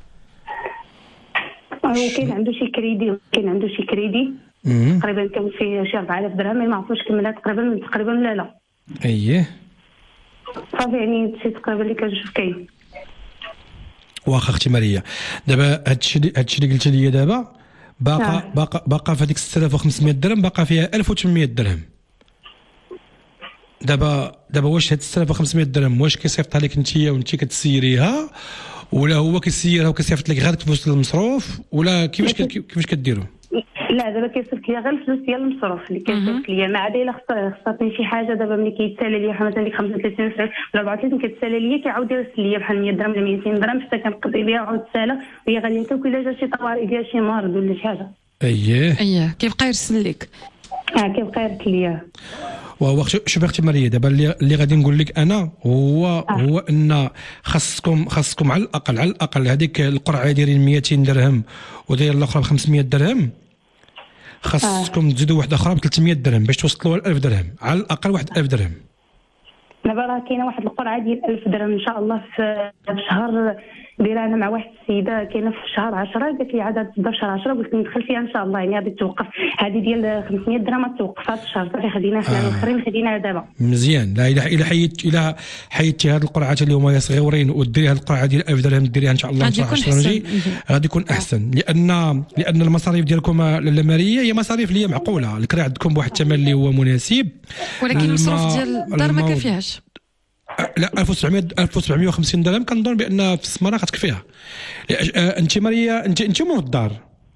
Speaker 18: وكاين عنده شي كريدي، كاين عنده شي كريدي تقريبا كان فيه شي أربعة آلاف درهم، ما عرفتش كملها تقريبا تقريبا لا لا.
Speaker 4: اييه
Speaker 18: صافي، يعني هادشي تقريبا اللي كنشوف كاين.
Speaker 4: واخا اختي ماريا، دابا هادشي هادشي اللي قلتي لي دابا باقا آه. باقا باقا في هذيك ستة آلاف وخمسمية درهم باقا فيها ألف وثمانمية درهم. دابا دابا واش هاد ستة آلاف وخمسمية درهم واش كيصيفطها لك انت وانت كتسيريها ولا هو كيسيرها وكيصيفط لك غير فلوس المصروف ولا كيفاش كيفاش كديروا؟
Speaker 18: لا دابا كيصيفط ليا غير الفلوس ديال المصروف اللي كيصيفط ليا، ما عاد الا خصاتني شي حاجه دابا ملي كيتسالى ليا مثلا ديك خمسة وثلاثين ولا أربعة وثلاثين كيتسالى ليا كيعاود يرسل ليا بحال مية درهم ولا ميتين درهم حتى كنقضي بها وعاود تسالى وهي غادي هكا وإلا جا شي طوارئ ديال شي مرض ولا شي حاجه.
Speaker 4: اييه
Speaker 3: اييه كيبقى يرسل لك.
Speaker 18: اه كيبقى يرسل ليا.
Speaker 4: وهو شوف اختي مريم دابا اللي, اللي غادي نقول لك انا هو آه. هو ان خاصكم خاصكم على الاقل على الاقل هذيك القرعه دايرين ميتين درهم وداير الاخرى ب خمسمية درهم، خاصكم آه. تزيدوا واحده اخرى ب ثلاثمية درهم باش توصلوا ل ألف درهم على الاقل، واحد ألف درهم.
Speaker 18: دابا راه كاينه واحد القرعه ديال ألف درهم ان شاء الله في شهر دايره انا مع واحد السيده كاينه في شهر عشرة، قالت لي عاد تبدا في شهر عشرة، قلت لها ندخل فيها ان شاء الله، يعني غادي توقف هذه ديال خمسمية درهم ما توقفات الشهر صافي خدينا حنا آه. الاخرين خديناها دابا. مزيان. لا الا الا حيدت الا حيدتي هذه القرعات اللي هما صغيورين وديري هذه القرعه ديال ألف درهم ديريها ان شاء الله في عشرة نجي غادي يكون احسن، لان لان المصاريف ديالكم اللماريه هي مصاريف اللي هي معقوله، الكرا عندكم بواحد الثمن اللي هو مناسب،
Speaker 3: ولكن المصروف ديال الدار ما كافيهاش.
Speaker 4: لا ألف وسبعمية ألف وسبعمية وخمسين درهم كنظن بان في السماره غتكفيها. انت مريا انت انت مول الدار؟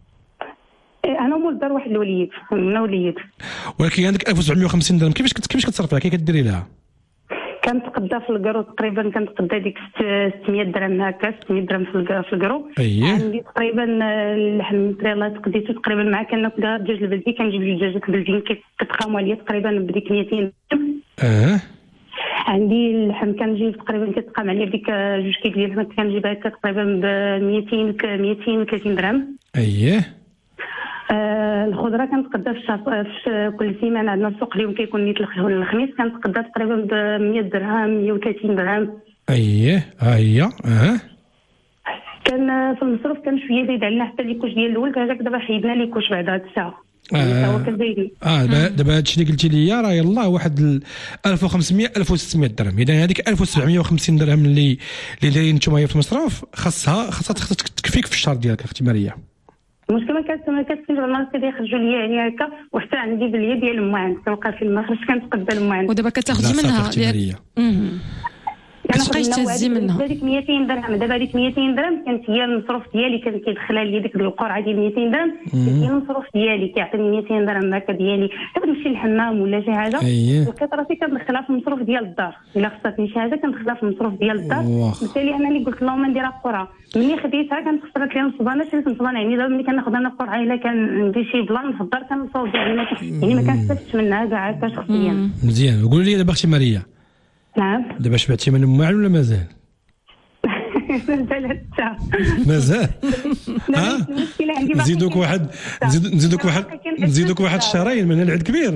Speaker 18: انا مول الدار واحد الوليد من وليد. ولكن
Speaker 4: عندك ألف وسبعمية وخمسين درهم كيفاش كيفاش كتصرف لها؟ كي كديري لها؟
Speaker 18: كنتقدا في الكرو تقريبا كنتقدا ديك ستمية درهم هكا، ستمية درهم في الكرو.
Speaker 4: اييه
Speaker 18: عندي تقريبا اللحم المطري الله تقديته تقريبا مع كناكل الدجاج البلدي، كنجيب الدجاجات البلديين كتقاموا عليا تقريبا بديك ميتين درهم.
Speaker 4: اه
Speaker 18: عندي اللحم كنجيب تقريبا كتقام عليا بديك جوج كيلو ديال اللحم كنجيبها هكا تقريبا ب ميتين ميتين وثلاثين درهم.
Speaker 4: اييه
Speaker 18: آه الخضره كنتقدا في الشهر في كل سيمانه عندنا السوق اليوم كيكون نيت الخميس كنتقدا تقريبا ب مية درهم مية وثلاثين درهم.
Speaker 4: اييه ها هي اه
Speaker 18: كان في المصروف كان شويه زايد علينا حتى ليكوش ديال الاول هكاك دابا حيدنا ليكوش بعد هاد الساعه.
Speaker 4: اه اه دابا هادشي اللي قلتي لي راه يلاه واحد ألف وخمسمية ألف وستمية درهم، اذا هذيك ألف وسبعمية وخمسين درهم اللي اللي دايرين نتوما في المصروف خاصها خاصها تكفيك في الشهر ديالك اختي مريم.
Speaker 18: المشكل ما كانت ما كانتش الناس كيخرجوا ليا يعني هكا وحتى عندي باليد ديال المعان كنبقى في المخرج كنتقدا المعان
Speaker 3: ودابا كتاخذي منها
Speaker 18: ديال
Speaker 3: كتبقايش تهزي منها.
Speaker 18: هذيك ميتين درهم دابا هذيك ميتين درهم كانت هي المصروف ديالي، كان كيدخلها لي ديك القرعه ديال ميتين درهم هي المصروف ديالي، كيعطيني ميتين درهم هكا ديالي دابا نمشي للحمام ولا شي حاجه وكانت راسي كندخلها في المصروف ديال الدار، الا خصاتني شي حاجه كندخلها في المصروف ديال الدار. بالتالي انا اللي قلت اللهم نديرها قرعه ملي خديتها كانت خسرت لي نصبانه شريت نصبانه، يعني دابا ملي كناخذ انا القرعه الا كان عندي شي بلان في الدار كنصوب يعني يعني ما كنستفدش منها كاع هكا شخصيا.
Speaker 4: مزيان. قولي لي دابا اختي مريم.
Speaker 18: نعم.
Speaker 4: دابا شبعتي من المعان ولا مازال؟
Speaker 18: مازال حتى
Speaker 4: مازال. ها نزيدوك واحد نزيدوك واحد نزيدوك واحد الشهرين من العيد كبير.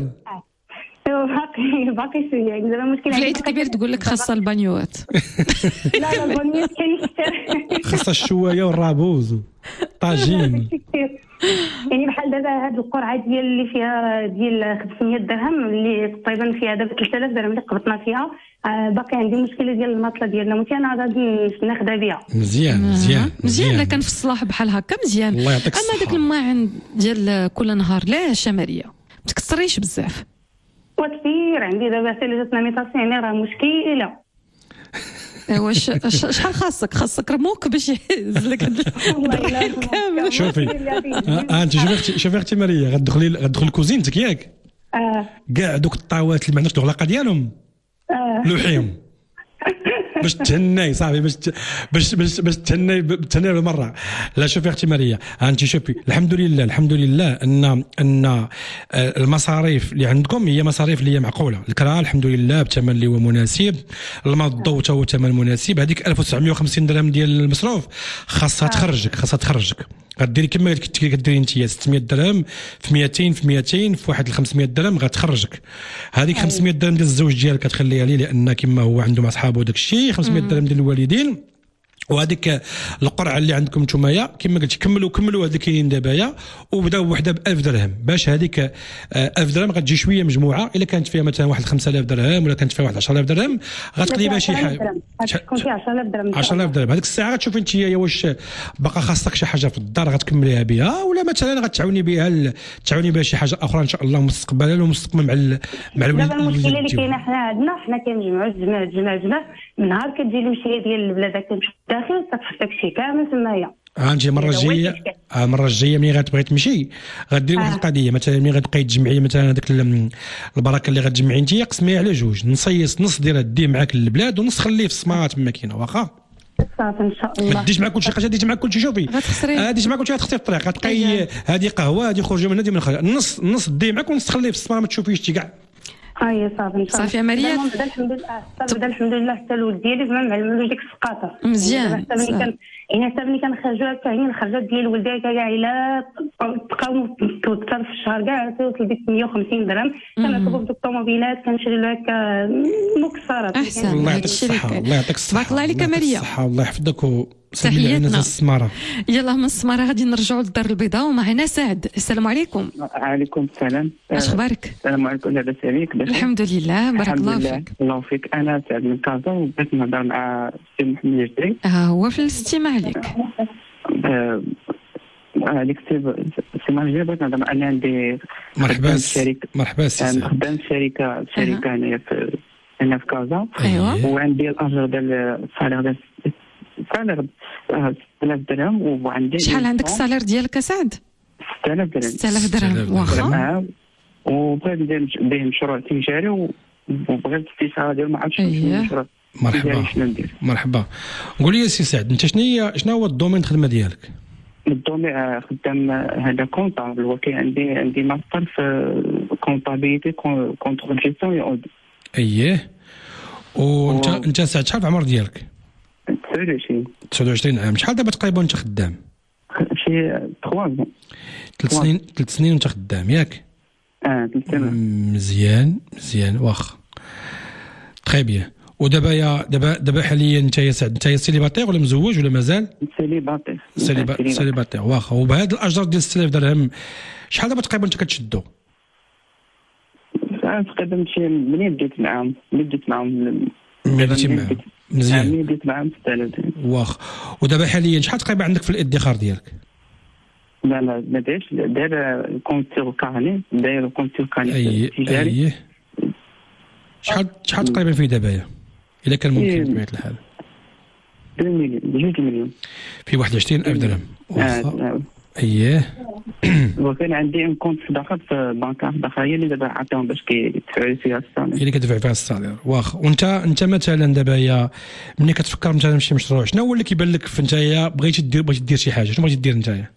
Speaker 18: باقي باقي شويه يعني دابا المشكل
Speaker 3: في العيد الكبير تقول لك خاصه البانيوات.
Speaker 18: لا لا البانيوات كاين
Speaker 4: خاصه الشوايه والرابوز طاجين.
Speaker 18: يعني بحال دابا هاد القرعه ديال اللي فيها ديال خمسمية درهم اللي تقريبا فيها دابا ثلاثة آلاف درهم اللي قبضنا فيها، باقي عندي مشكله ديال الماطله ديالنا متي انا غادي ناخذها بها.
Speaker 4: مزيان مزيان
Speaker 3: مزيان. لا كان في الصلاح بحال هكا مزيان.
Speaker 4: الله يعطيك الصحه.
Speaker 3: اما داك الماعن ديال كل نهار لا شماليه ما تكثريش بزاف.
Speaker 18: وكثير عندي دابا ثلاجه ميطاسي يعني راه مشكله.
Speaker 3: واش شحال خاصك خاصك رموك باش يهز لك هاد كامل.
Speaker 4: شوفي اه انت شوفي اختي شوفي اختي مريم غتدخلي غتدخل كوزينتك ياك
Speaker 18: اه
Speaker 4: كاع دوك الطاوات اللي ما عندكش الغلاقه ديالهم
Speaker 18: اه
Speaker 4: لوحيهم باش تهناي صافي باش باش باش باش تهناي تهناي بالمره. لا شوفي اختي مريم انت شوفي الحمد لله الحمد لله ان ان المصاريف اللي عندكم هي مصاريف اللي هي معقوله، الكرا الحمد لله بثمن اللي هو مناسب، الماء الضوء حتى هو ثمن مناسب. هذيك ألف وتسعمية وخمسين درهم ديال المصروف خاصها تخرجك خاصها تخرجك غديري كما كديري انت ستمية درهم في ميتين في ميتين في واحد خمسمية درهم غتخرجك. هذيك خمسمية درهم ديال الزوج ديالك كتخليها ليه لان كما هو عنده مع صحابه وداك الشيء، خمسمية درهم ديال الوالدين وهذيك القرعه اللي عندكم نتوما كما قلت كملوا كملوا هذيك كاينين دابايا وبداو وحده ب ألف درهم باش هذيك ألف درهم غتجي شويه مجموعه الا كانت فيها مثلا واحد خمسة آلاف درهم ولا كانت فيها واحد عشرة آلاف درهم غتقلبها شي حاجه
Speaker 18: غتكون فيها عشرة آلاف درهم
Speaker 4: عشرة آلاف درهم. هذيك الساعه غتشوفي انت واش باقا خاصك شي حاجه في الدار غتكمليها بها ولا مثلا غتعاوني بها تعاوني بها شي حاجه اخرى ان شاء الله مستقبلا ومستقبلا مع ال... مع الوليد.
Speaker 18: دابا المشكله اللي كاينه حنا عندنا حنا كنجمعوا الجماع الجماع الجماع من نهار كتجي المشيه ديال البلاد كتمشي للداخل كتحط داكشي كامل تمايا. انت المره الجايه المره الجايه ملي غتبغي تمشي غدير واحد القضيه مثلا ملي غتبقاي تجمعي مثلا هذاك البركه اللي غتجمعي انت قسميها على جوج نصيص نص ديالها ديه معاك للبلاد ونص خليه في السماره تما كاينه واخا صافي ان شاء الله.
Speaker 4: ما تديش معاك كلشي حاجه ديش معاك كلشي شوفي هاديش معاك كلشي غتخسري في الطريق غتبقاي هذه قهوه هذه خرجوا من هذه من خرج نص نص ديه معاك ونص خليه في السماره ما تشوفيش تي كاع.
Speaker 18: هاي صافي
Speaker 3: صافي يا مريم
Speaker 18: بدا الحمد لله بدا الحمد لله حتى الولد ديالي زعما معلملو ديك السقاطه
Speaker 3: مزيان.
Speaker 18: حتى ملي كان يعني حتى ملي كنخرجوا حتى هي الخرجات ديال ولدي كاع الا بقاو توتر في الشهر كاع توصل ديك مية وخمسين درهم كنركبوا في الطوموبيلات كنشري له هكا مكسرات.
Speaker 3: احسن
Speaker 4: الله يعطيك الصحه الله يعطيك الصحه
Speaker 3: تبارك الله عليك مريم
Speaker 4: الصحه الله يحفظك و
Speaker 3: تحياتنا
Speaker 4: السماره.
Speaker 3: يلا من السماره غادي نرجعوا للدار البيضاء ومعنا سعد. السلام عليكم.
Speaker 5: وعليكم السلام.
Speaker 3: اش اخبارك؟
Speaker 5: السلام عليكم لاباس عليك؟
Speaker 3: الحمد لله بارك الله فيك.
Speaker 5: الله فيك. انا سعد من كازا وبغيت نهضر مع السي محمد الجدري.
Speaker 3: ها هو في الاستماع لك.
Speaker 5: هذيك السي محمد بغيت نهضر مع انا عندي
Speaker 4: مرحبا
Speaker 5: شركه
Speaker 4: مرحبا سي
Speaker 5: خدام شركه شركه هنايا في هنا في كازا.
Speaker 3: ايوا
Speaker 5: وعندي الاجر ديال الصالير ديال الصالير ستة آلاف درهم وعندي
Speaker 3: شحال عندك الصالير ديالك سعد؟
Speaker 5: ستة آلاف درهم
Speaker 3: ستة آلاف درهم واخا.
Speaker 5: وبغيت ندير به مشروع تجاري وبغيت الاستشاره ديال ما عرفتش
Speaker 3: المشروع.
Speaker 4: مرحبا مرحبا. قول لي سي سعد انت شنو هي شنو هو الدومين الخدمه ديالك؟
Speaker 5: الدومين خدام هذا كونطابل وكاين عندي عندي ماستر في كونطابيليتي كونترول جيستيون اودي.
Speaker 4: اييه وانت انت سعد شحال في العمر ديالك؟
Speaker 5: تسعة وعشرين
Speaker 4: تسعة وعشرين عام. شحال دابا تقريبا انت خدام؟
Speaker 5: شي ثلاثة
Speaker 4: ثلاث سنين ثلاث سنين وانت خدام ياك؟
Speaker 5: اه ثلاث سنين.
Speaker 4: مزيان مزيان واخا تري بيان. ودابا يا دابا دابا حاليا انت يا سعد انت سيليباتير ولا مزوج ولا مازال؟
Speaker 5: سيليباتير
Speaker 4: سيليباتير واخا. وبهاد الاجر ديال ستة آلاف درهم شحال دابا تقريبا انت كتشدو؟
Speaker 5: تقريبا شي منين بديت معاهم ملي بديت معاهم
Speaker 4: ملي بديتي معاهم مزيان
Speaker 5: ملي بديت معاهم ستة آلاف درهم
Speaker 4: واخا. ودابا حاليا شحال تقريبا عندك في الادخار ديالك؟
Speaker 5: لا لا ما دايرش داير كونتور كارني داير كونتور كارني تجاري.
Speaker 4: اييه شحال شحال تقريبا فيه دابايا الا كان ممكن بطبيعه الحال؟
Speaker 5: اثنين مليون جوج مليون
Speaker 4: في واحد وعشرين ألف درهم واخا. اييه
Speaker 5: وكان عندي ان كونت داخل في بنكه داخليه اللي دابا عطاهم باش كيدفعوا فيها الصالير
Speaker 4: اللي كتدفع فيها الصالير واخا. وانت انت مثلا دابا يا ملي كتفكر مثلا شي مشروع شنو هو اللي كيبان لك في نتايا بغيتي دير بغيتي دير شي حاجه شنو بغيتي دير نتايا؟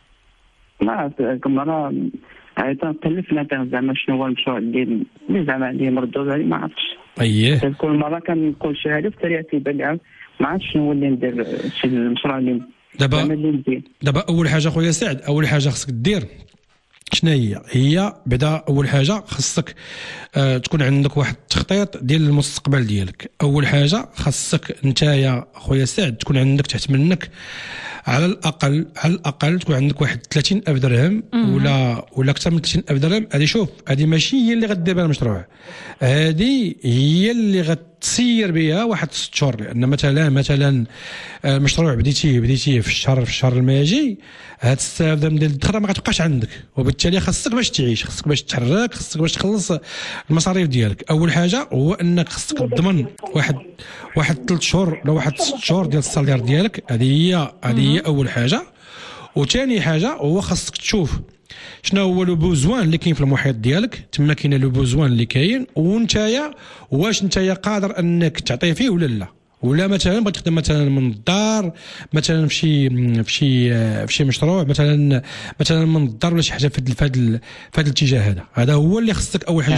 Speaker 5: ما كم راه عاد تكلفنا زعما شنو هو المشروع اللي زعما عندي مردود عليه ما عرفتش.
Speaker 4: اييه
Speaker 5: كل مره كنقول شي حاجه في السريع تيبان لي ما عرفتش شنو هو اللي ندير شي المشروع اللي
Speaker 4: دابا دابا اول حاجه خويا سعد اول حاجه خصك دير شنو هي هي بعدا اول حاجه خصك آه تكون عندك واحد التخطيط ديال المستقبل ديالك. اول حاجه خصك نتايا خويا سعد تكون عندك تحت منك على الاقل على الاقل تكون عندك واحد ثلاثين ألف درهم ولا ولا اكثر من ثلاثين ألف درهم. هذه شوف هذه ماشي هي اللي غدير بها المشروع، هذه هي اللي غتسير بها واحد ست شهور. لان مثلا مثلا مشروع بديتيه بديتيه في الشهر في الشهر الماجي هاد ستة آلاف درهم ديال الدخله ما غتبقاش عندك، وبالتالي خاصك باش تعيش خاصك باش تحرك خاصك باش تخلص المصاريف ديالك. اول حاجه هو انك خاصك تضمن واحد واحد ثلاث شهور ولا واحد ست شهور ديال الصالير ديالك. هذه هي هذه هي اول حاجه. وثاني حاجه هو خاصك تشوف شنو هو لو بوزوان اللي كاين في المحيط ديالك، تما كاين لو بوزوان اللي كاين، ونتايا واش نتايا قادر انك تعطيه فيه ولا لا. ولا مثلا بغيت تخدم مثلا من الدار مثلا في شي في شي في شي مشروع مثلا مثلا من الدار ولا شي حاجه في هذا في هذا الاتجاه هذا. هذا هو اللي خصك اول حاجه تشوف.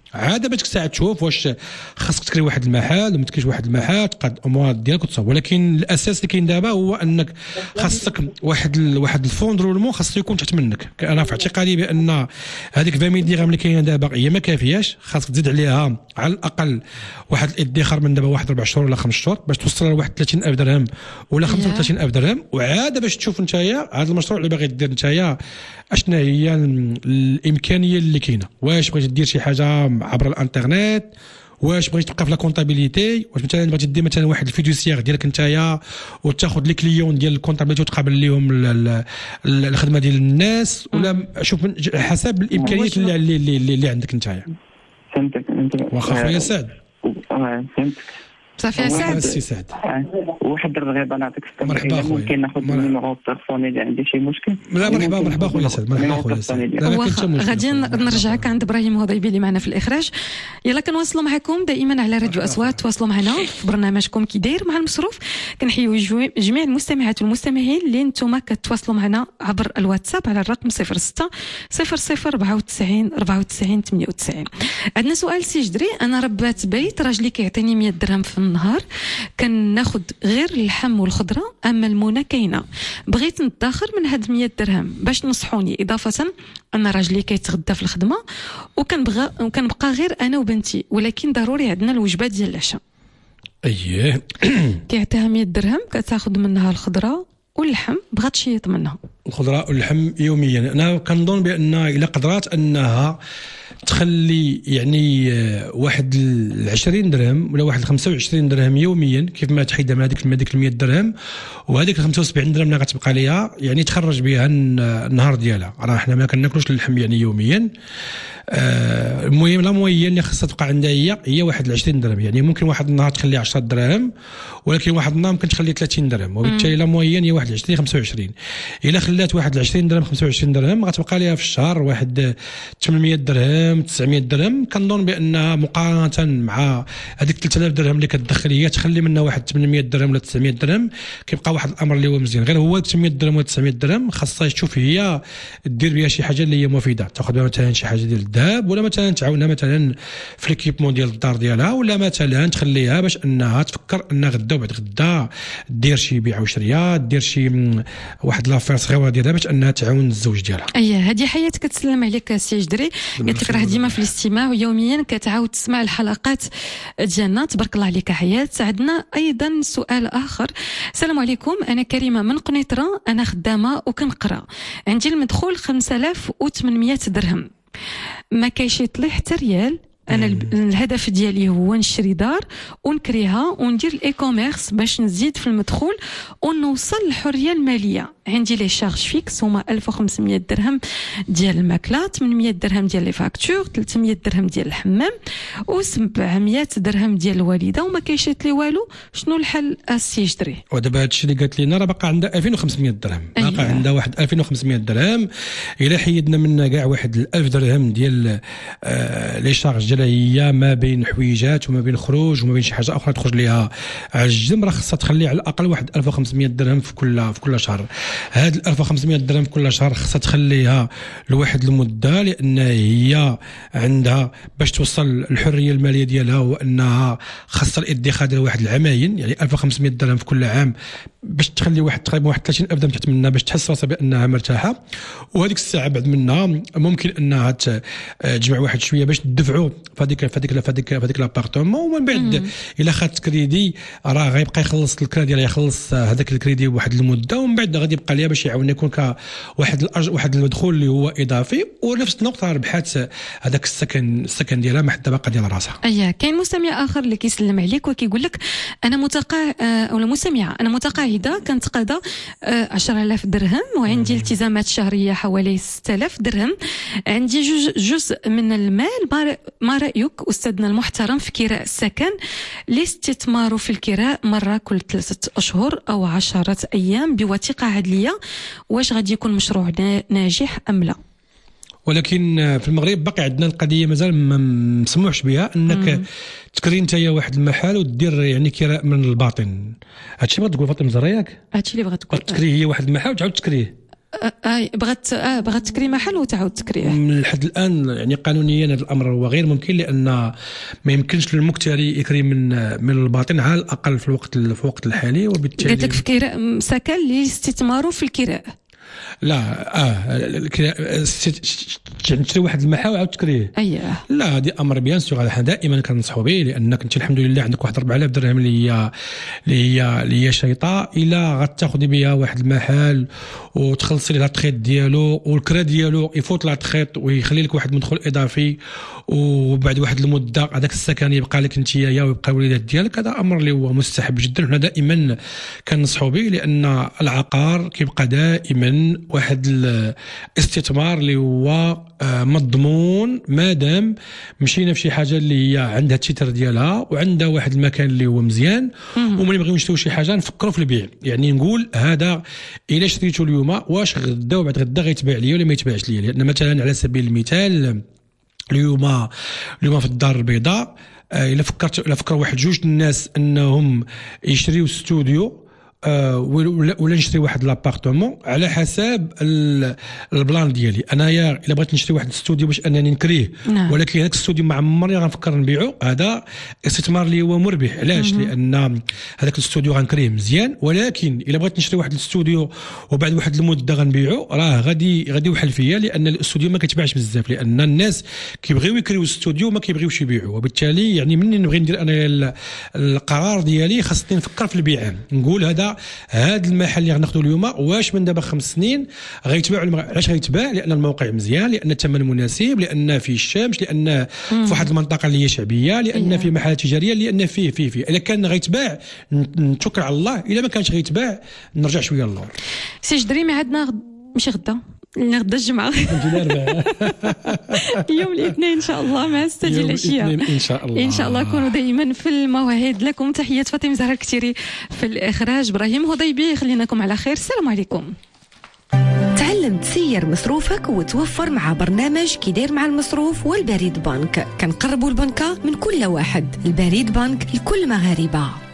Speaker 4: عاد باش ساعه تشوف واش خاصك تكري واحد المحل وما تكريش واحد المحل تقاد الامور ديالك وتصاوب. ولكن الاساس اللي كاين دابا هو انك خاصك واحد ال... واحد الفوند رولمون خاصو يكون تحت منك. انا في اعتقادي بان هذيك عشرين مية درهم اللي كاينه دابا هي ما كافياش، خاصك تزيد عليها على الاقل واحد الادخار من دابا واحد اربع شهور ولا خمس شهور باش توصل لواحد ثلاثين ألف درهم ولا خمسة وثلاثين ألف درهم. وعاد باش تشوف نتايا هذا المشروع اللي باغي دير نتايا اشنا هي الامكانيه اللي كاينه. واش بغيتي دير شي حاجه عبر الانترنت، واش بغيتي تبقى في لا كونطابيليتي، واش مثلا بغيتي دير مثلا واحد الفيدوسيير ديالك نتايا وتاخذ لي كليون ديال الكونطابيليتي وتقابل لهم الخدمه ديال الناس، ولا شوف حسب الامكانيات اللي اللي, اللي عندك نتايا.
Speaker 5: فهمتك فهمتك
Speaker 4: واخا خويا سعد.
Speaker 5: اه فهمتك
Speaker 3: صافي يا سعد.
Speaker 4: السي سعد
Speaker 5: واحد الرغبه نعطيك
Speaker 4: مرحبا خويا.
Speaker 5: ممكن ناخذ النيميرو بيرسونيل اللي عندي شي مشكل؟
Speaker 4: لا مرحبا مرحبا خويا سعد. مرحبا خويا سعد.
Speaker 3: غادي نرجعك عند ابراهيم هضيبي اللي معنا في الاخراج. يلا كنواصلوا معكم دائما على راديو اصوات. تواصلوا معنا في برنامجكم كي داير مع المصروف. كنحيوا جميع المستمعات والمستمعين اللي نتوما كتواصلوا معنا عبر الواتساب على الرقم صفر ستة صفر صفر أربعة وتسعين أربعة وتسعين ثمانية وتسعين. عندنا سؤال سي جدري. انا ربات بيت، راجلي كيعطيني مية درهم في النهار، كناخذ غير اللحم والخضره، اما المونه كاينه. بغيت ندخر من هاد مية درهم باش تنصحوني. اضافه انا راجلي كيتغدى في الخدمه وكنبغى وكنبقى غير انا وبنتي، ولكن ضروري عندنا الوجبات ديال العشاء.
Speaker 4: اييه
Speaker 3: كيعطيها مية درهم كتاخذ منها الخضره واللحم، بغات تشيط منها
Speaker 4: الخضره واللحم يوميا. انا كنظن بان الا قدرات انها تخلي يعني واحد العشرين درهم ولا واحد الخمسة وعشرين درهم يوميا، كيف ما تحيدها من هذيك هذيك المية درهم، وهذيك الخمسة وسبعين درهم اللي غتبقى ليها يعني تخرج بها النهار ديالها. راه حنا ما كناكلوش اللحم يعني يوميا. المهم لا مويه اللي خاصها تبقى عندها هي هي واحد العشرين درهم. يعني ممكن واحد النهار تخلي عشرة دراهم، ولكن واحد النهار ممكن تخلي ثلاثين درهم، وبالتالي لا مويه هي واحد العشرين خمسة وعشرين. الا خلات واحد العشرين درهم خمسة وعشرين درهم غتبقى ليها في الشهر واحد ثمانمية درهم تسعمية درهم. كنظن بانها مقارنه مع هذيك ثلاثة آلاف درهم اللي كتدخل هي تخلي منها واحد ثمانمية درهم ولا تسعمية درهم، كيبقى واحد الامر اللي هو مزيان. غير هو ثمانمية درهم ولا تسعمية درهم خاصها تشوف هي دير بها شي حاجه اللي هي مفيده، تاخذ بها مثلا شي حاجه ديال الذهب، ولا مثلا تعاونها مثلا في ليكيبمون ديال الدار ديالها، ولا مثلا تخليها باش انها تفكر انها غدا وبعد غدا دير شي بيع وشريه، دير شي واحد لافير صغيره ديالها باش انها تعاون الزوج ديالها.
Speaker 3: اييه هذه حياه كتسلم عليك سي جدري. قلت لك راه ديما في الاستماع ويوميا كتعاود تسمع الحلقات ديالنا. تبارك الله عليك حياه. عندنا ايضا سؤال اخر. السلام عليكم، انا كريمه من قنيطره، انا خدامه وكنقرا، عندي المدخول خمسة آلاف وثمانمية درهم، ما كيشيط لي حتى ريال. انا الهدف ديالي هو نشري دار ونكريها وندير الاي كوميرس باش نزيد في المدخول ونوصل للحريه الماليه. عندي لي شارج فيكس هما ألف وخمسمية درهم ديال الماكله، ثمانمية درهم ديال لي فاكتور، ثلاثمية درهم ديال الحمام، وسبعمية درهم ديال الوالده، وما كيشيط لي والو. شنو الحل السي جدري؟
Speaker 4: ودابا هذا الشيء اللي قالت لينا راه باقا عندها ألفين وخمسمية درهم. باقا أيوة. عندها واحد ألفين وخمسمية درهم. الا حيدنا منها كاع واحد ألف درهم ديال آه لي شارج ديالها هي ما بين حويجات وما بين خروج وما بين شي حاجه اخرى تخرج ليها على الجنب، راه خصها تخلي على الاقل واحد ألف وخمسمية درهم في كل في كل شهر. هاد ال ألف وخمسمية درهم في كل شهر خصها تخليها لواحد المده، لان هي عندها باش توصل الحريه الماليه ديالها، وانها خاصه الادخار ديال واحد العماين، يعني ألف وخمسمية درهم في كل عام باش تخلي واحد تقريبا واحد ثلاثين ألف درهم تحت منها باش تحس راسها بانها مرتاحه. وهذيك الساعه بعد منها ممكن انها تجمع واحد شويه باش تدفعوا فهاديك فهاديك فهاديك فهاديك لابارتمون، ومن بعد الا خدت كريدي راه غيبقى يخلص الكريدي، راه يخلص هذاك الكريدي بواحد المده، ومن بعد غادي يبقى ليها باش يعاون يكون كواحد الأج... واحد المدخول اللي هو اضافي، ونفس النقطه ربحات هذاك السكن السكن ديالها مع الطبقه ديال راسها.
Speaker 3: اييه كاين مستمع اخر اللي كيسلم عليك وكيقول لك انا متقاع او مستمعه انا متقاعده كنتقاضى عشرة آلاف درهم، وعندي مم. التزامات شهريه حوالي ستة آلاف درهم، عندي جزء, جزء من المال. ما رايك استاذنا المحترم في كراء السكن لاستثماره في الكراء مره كل ثلاثه اشهر او عشرة ايام بوثيقه عدليه؟ واش غادي يكون مشروع ناجح ام لا؟
Speaker 4: ولكن في المغرب باقي عندنا القضيه مازال ما مسموحش بها انك مم. تكري انت واحد المحل ودير يعني كراء من الباطن. هادشي بغات تقول فاطمه زهره ياك؟
Speaker 3: هادشي اللي بغات تقول
Speaker 4: تكري هي واحد المحل وتعاود تكريه.
Speaker 3: اه بغات اه بغات تكري محل وتعاود تكريه
Speaker 4: لحد الان يعني قانونيا هذا الامر هو غير ممكن، لان ما يمكنش للمكتري يكري من من الباطن على الاقل في الوقت في الوقت الحالي. وبالتالي
Speaker 3: قالت لك في كراء سكن لاستثماره في الكراء.
Speaker 4: لا اه الكراء تشري واحد المحل وعاود تكريه.
Speaker 3: اييه
Speaker 4: لا هذه امر بيان سور، هذا دائما كنصحوا به، لانك انت الحمد لله عندك واحد أربعة آلاف درهم اللي هي اللي هي اللي هي شيطه، الا غتاخذي بها واحد المحل وتخلصي لها التخيط ديالو والكرا ديالو يفوت لها التخيط ويخلي لك واحد المدخول اضافي، وبعد واحد المده هذاك السكن يبقى لك انت يا ويبقى الوليدات ديالك. هذا امر اللي هو مستحب جدا، حنا دائما كنصحوا به، لان العقار كيبقى دائما واحد الاستثمار اللي هو مضمون مادام مشينا في شي حاجه اللي هي عندها التيتر ديالها وعندها واحد المكان اللي هو مزيان، وملي نبغيو نشريو شي حاجه نفكروا في البيع. يعني نقول هذا الا شريته اليوم واش غدا وبعد غدا غيتباع ليا ولا ما يتباعش ليا. لان مثلا على سبيل المثال اليوم اليوم في الدار البيضاء الا فكرت الا فكر واحد جوج الناس انهم يشريو استوديو أه ولا نشري واحد لابارتمون على حساب البلان ديالي انايا. الا بغيت نشري واحد الاستوديو باش انني نكريه، نعم. ولكن هذاك الاستوديو ما عمرني غنفكر نبيعو، هذا استثمار اللي هو مربح. علاش؟ لان هذاك الاستوديو غنكريه مزيان، ولكن الا بغيت نشري واحد الاستوديو وبعد واحد المده غنبيعو، راه غادي غادي يوحل فيا، لان الاستوديو ما كيتباعش بزاف، لان الناس كيبغيو يكريو الاستوديو ما كيبغيوش يبيعوا. وبالتالي يعني مني نبغي ندير انا القرار ديالي خاصني نفكر في البيع، نقول هذا هذا المحل اللي غناخذوا اليوم واش من دابا خمس سنين غيتباع ولا علاش غيتباع؟ لان الموقع مزيان، لان الثمن مناسب، لان فيه الشمس، لان في واحد المنطقه اللي هي شعبيه، لان أيه. فيه محلات تجاريه، لان فيه فيه فيه الا كان غيتباع نتوكل على الله، الا ما كانش غيتباع نرجع شويه للور.
Speaker 3: سي جدريمي عندنا ماشي غدا، لنا غدا الجمعه يوم الاثنين ان شاء الله مع ستة ديال العشيه
Speaker 4: ان شاء الله.
Speaker 3: ان شاء الله كونوا دائما في المواعيد. لكم تحيات فاطمه زهره الكتيري في الاخراج، ابراهيم هضيبي، خليناكم على خير، السلام عليكم.
Speaker 8: تعلم تسير مصروفك وتوفر مع برنامج كيدير مع المصروف والبريد بنك. كنقربوا البنكة من كل واحد، البريد بنك لكل مغاربة.